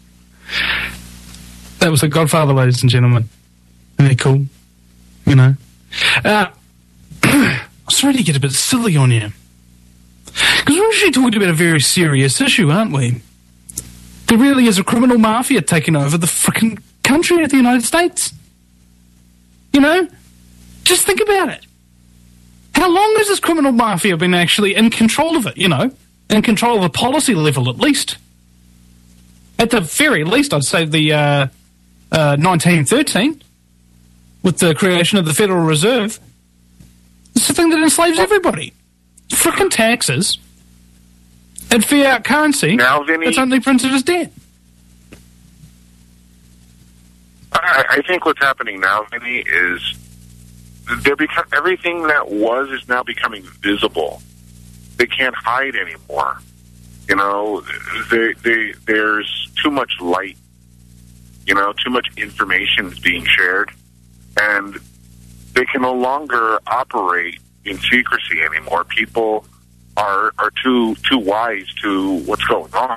That was the Godfather, ladies and gentlemen. Isn't it cool? You know? Uh, I was ready to get a bit silly on you. Because we're actually talking about a very serious issue, aren't we? There really is a criminal mafia taking over the frickin' country of the United States. You know? Just think about it. How long has this criminal mafia been actually in control of it, you know? In control of the policy level, at least. At the very least, I'd say the uh, uh, nineteen thirteen, with the creation of the Federal Reserve. It's the thing that enslaves everybody. Frickin' taxes and fiat currency. Now, Vinny, it's only printed as debt. I, I think what's happening now, Vinny, is they're become, everything that was is now becoming visible. They can't hide anymore. You know, they, they, there's too much light. You know, too much information is being shared, and they can no longer operate in secrecy anymore. People are are too too wise to what's going on.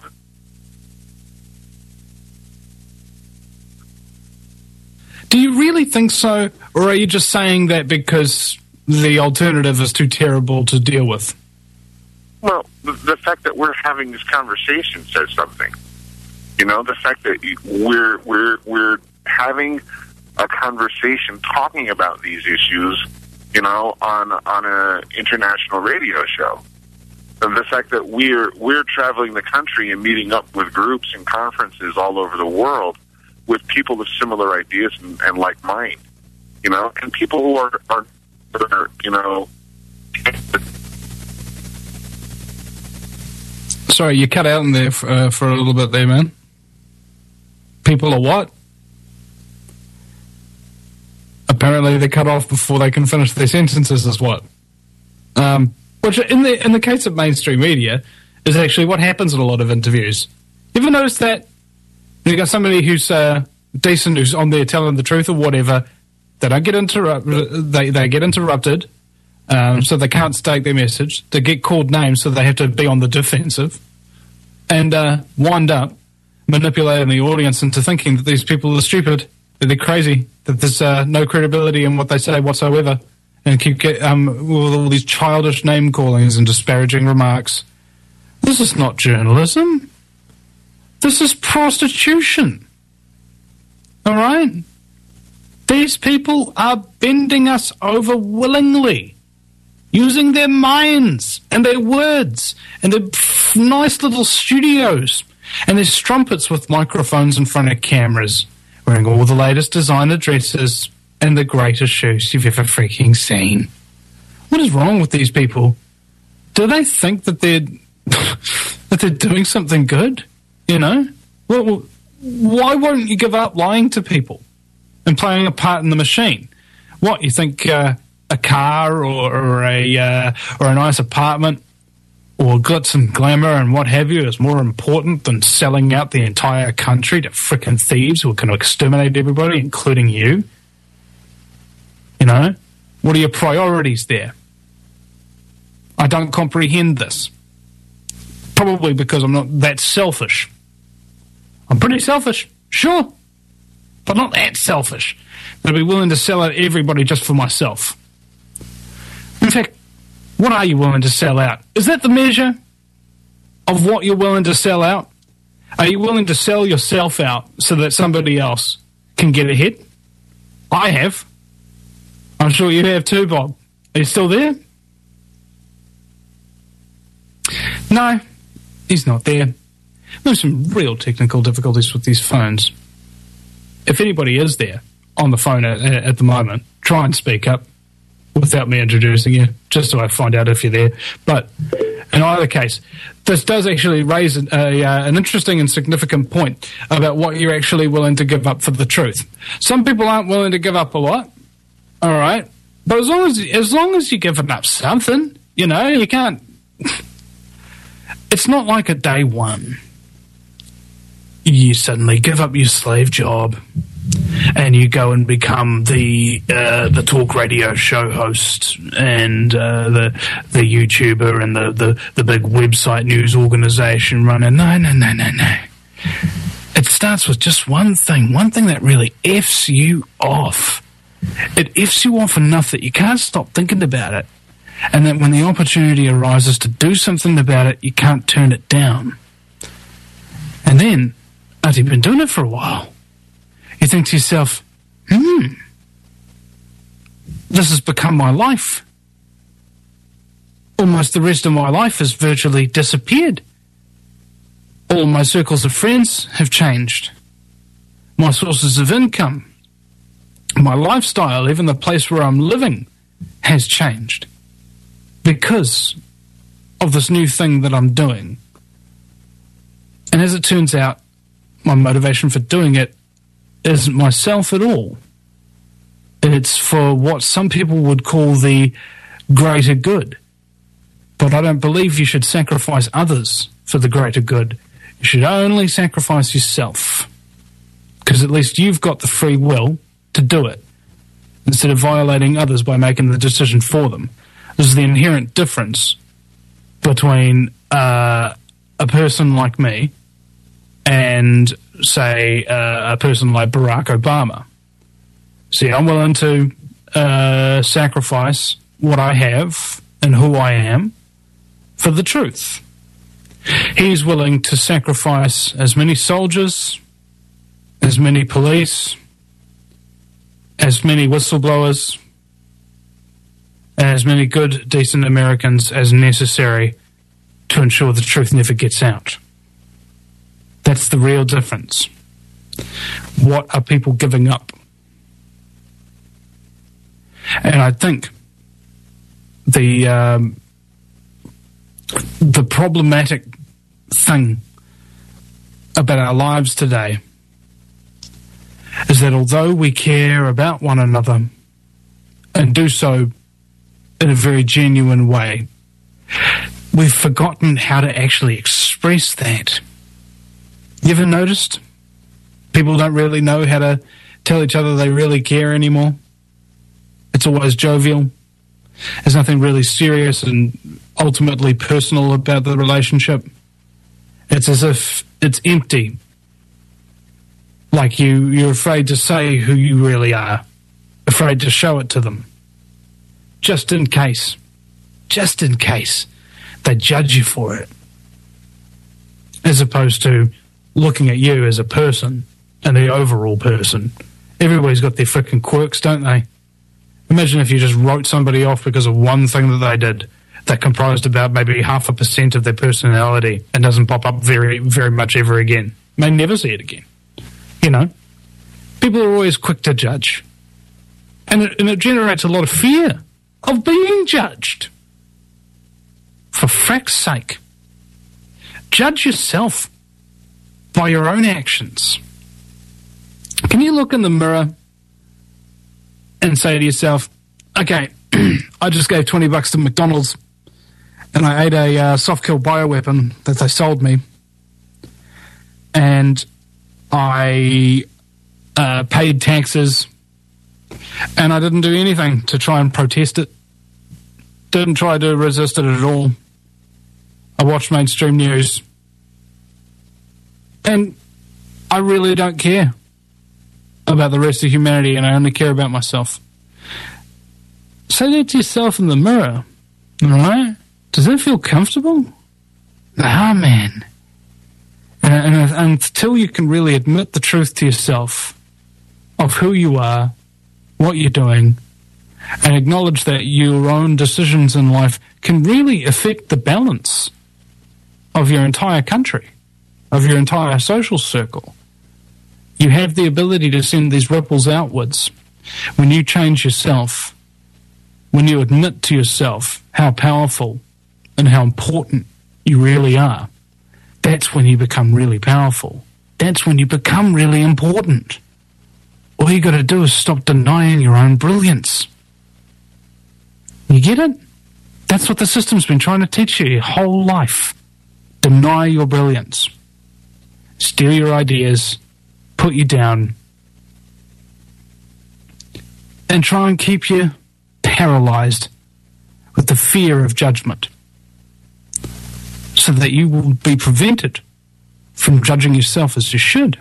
Do you really think so, or are you just saying that because the alternative is too terrible to deal with? Well, the, the fact that we're having this conversation says something. You know, the fact that we're we're we're having a conversation talking about these issues, you know, on on a international radio show. And the fact that we're we're traveling the country and meeting up with groups and conferences all over the world with people with similar ideas and, and like mind, you know, and people who are, are, are you know. Sorry, you cut out in there for, uh, for a little bit there, man. People are what? Apparently they cut off before they can finish their sentences is what? Um, which in the in the case of mainstream media is actually what happens in a lot of interviews. You ever notice that? You got somebody who's uh, decent, who's on there telling the truth or whatever, they don't get interrupted, they, they get interrupted, um, so they can't state their message. They get called names, so they have to be on the defensive and uh, wind up manipulating the audience into thinking that these people are stupid, that they're crazy, that there's uh, no credibility in what they say whatsoever, and keep get, um, with all these childish name callings and disparaging remarks. This is not journalism. This is prostitution. All right? These people are bending us over willingly, using their minds and their words and their nice little studios and their strumpets with microphones in front of cameras, wearing all the latest designer dresses and the greatest shoes you've ever freaking seen. What is wrong with these people? Do they think that they're that they're doing something good? You know? Well, why won't you give up lying to people and playing a part in the machine? What, you think uh, a car or, or a uh, or a nice apartment or glitz and glamour and what have you is more important than selling out the entire country to frickin' thieves who are going to exterminate everybody, including you? You know? What are your priorities there? I don't comprehend this. Probably because I'm not that selfish. I'm pretty selfish, sure, but not that selfish. I'd be willing to sell out everybody just for myself. In fact, what are you willing to sell out? Is that the measure of what you're willing to sell out? Are you willing to sell yourself out so that somebody else can get ahead? I have. I'm sure you have too, Bob. Are you still there? No, he's not there. There's some real technical difficulties with these phones. If anybody is there on the phone at, at the moment, try and speak up without me introducing you, just so I find out if you're there. But In either case, this does actually raise a, a, uh, an interesting and significant point about what you're actually willing to give up for the truth. Some people aren't willing to give up a lot, all right? But as long as as long as you're giving up something, you know, you can't... It's not like at day one you suddenly give up your slave job and you go and become the uh, the talk radio show host and uh, the the YouTuber and the, the, the big website news organization runner. No, no, no, no, no. It starts with just one thing, one thing that really F's you off. It F's you off enough that you can't stop thinking about it. And that when the opportunity arises to do something about it, you can't turn it down. And then, after you've been doing it for a while, you think to yourself, hmm, this has become my life. Almost the rest of my life has virtually disappeared. All my circles of friends have changed. My sources of income, my lifestyle, even the place where I'm living, has changed because of this new thing that I'm doing. And as it turns out, my motivation for doing it isn't myself at all. It's for what some people would call the greater good. But I don't believe you should sacrifice others for the greater good. You should only sacrifice yourself, because at least you've got the free will to do it, instead of violating others by making the decision for them. This is the inherent difference between uh, a person like me and, say, uh, a person like Barack Obama. See, I'm willing to uh, sacrifice what I have and who I am for the truth. He's willing to sacrifice as many soldiers, as many police, as many whistleblowers, as many good, decent Americans as necessary to ensure the truth never gets out. That's the real difference. What are people giving up? And I think the um, the problematic thing about our lives today is that although we care about one another and do so in a very genuine way, we've forgotten how to actually express that. You ever noticed? People don't really know how to tell each other they really care anymore. It's always jovial. There's nothing really serious and ultimately personal about the relationship. It's as if it's empty. Like you, you're afraid to say who you really are. Afraid to show it to them. Just in case. Just in case they judge you for it. As opposed to looking at you as a person and the overall person. Everybody's got their frickin' quirks, don't they? Imagine if you just wrote somebody off because of one thing that they did that comprised about maybe half a percent of their personality and doesn't pop up very, very much ever again. May never see it again. You know? People are always quick to judge. And it, and it generates a lot of fear of being judged. For frack's sake. Judge yourself by your own actions. Can you look in the mirror and say to yourself, okay, I just gave twenty bucks to McDonald's and I ate a uh, soft kill bioweapon that they sold me, and I uh, paid taxes, and I didn't do anything to try and protest it. Didn't try to resist it at all. I watched mainstream news. And I really don't care about the rest of humanity, and I only care about myself. Say that to yourself in the mirror, all right? Does that feel comfortable? Ah, man. And, and, and until you can really admit the truth to yourself of who you are, what you're doing, and acknowledge that your own decisions in life can really affect the balance of your entire country, of your entire social circle. You have the ability to send these ripples outwards. When you change yourself, when you admit to yourself how powerful and how important you really are, that's when you become really powerful. That's when you become really important. All you got to do is stop denying your own brilliance. You get it? That's what the system's been trying to teach you your whole life. Deny your brilliance. Steal your ideas, put you down, and try and keep you paralyzed with the fear of judgment, so that you will be prevented from judging yourself as you should.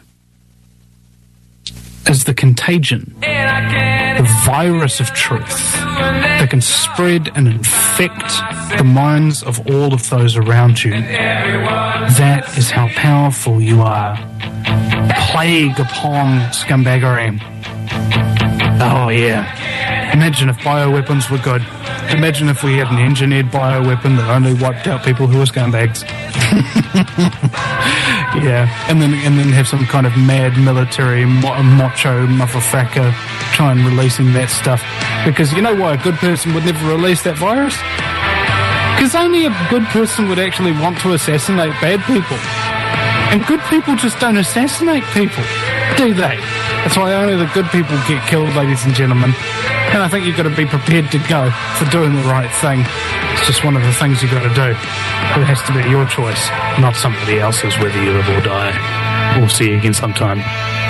As the contagion, the virus of truth that can spread and infect the minds of all of those around you. That is how powerful you are. Plague upon scumbaggery. Oh yeah. Imagine if bioweapons were good. Imagine if we had an engineered bioweapon that only wiped out people who were scumbags. Yeah, and then and then have some kind of mad military mo- macho motherfucker try and releasing that stuff. Because you know why a good person would never release that virus? Because only a good person would actually want to assassinate bad people. And good people just don't assassinate people, do they? That's why only the good people get killed, ladies and gentlemen. And I think you've got to be prepared to go for doing the right thing. It's just one of the things you've got to do. It has to be your choice, not somebody else's, whether you live or die. We'll see you again sometime.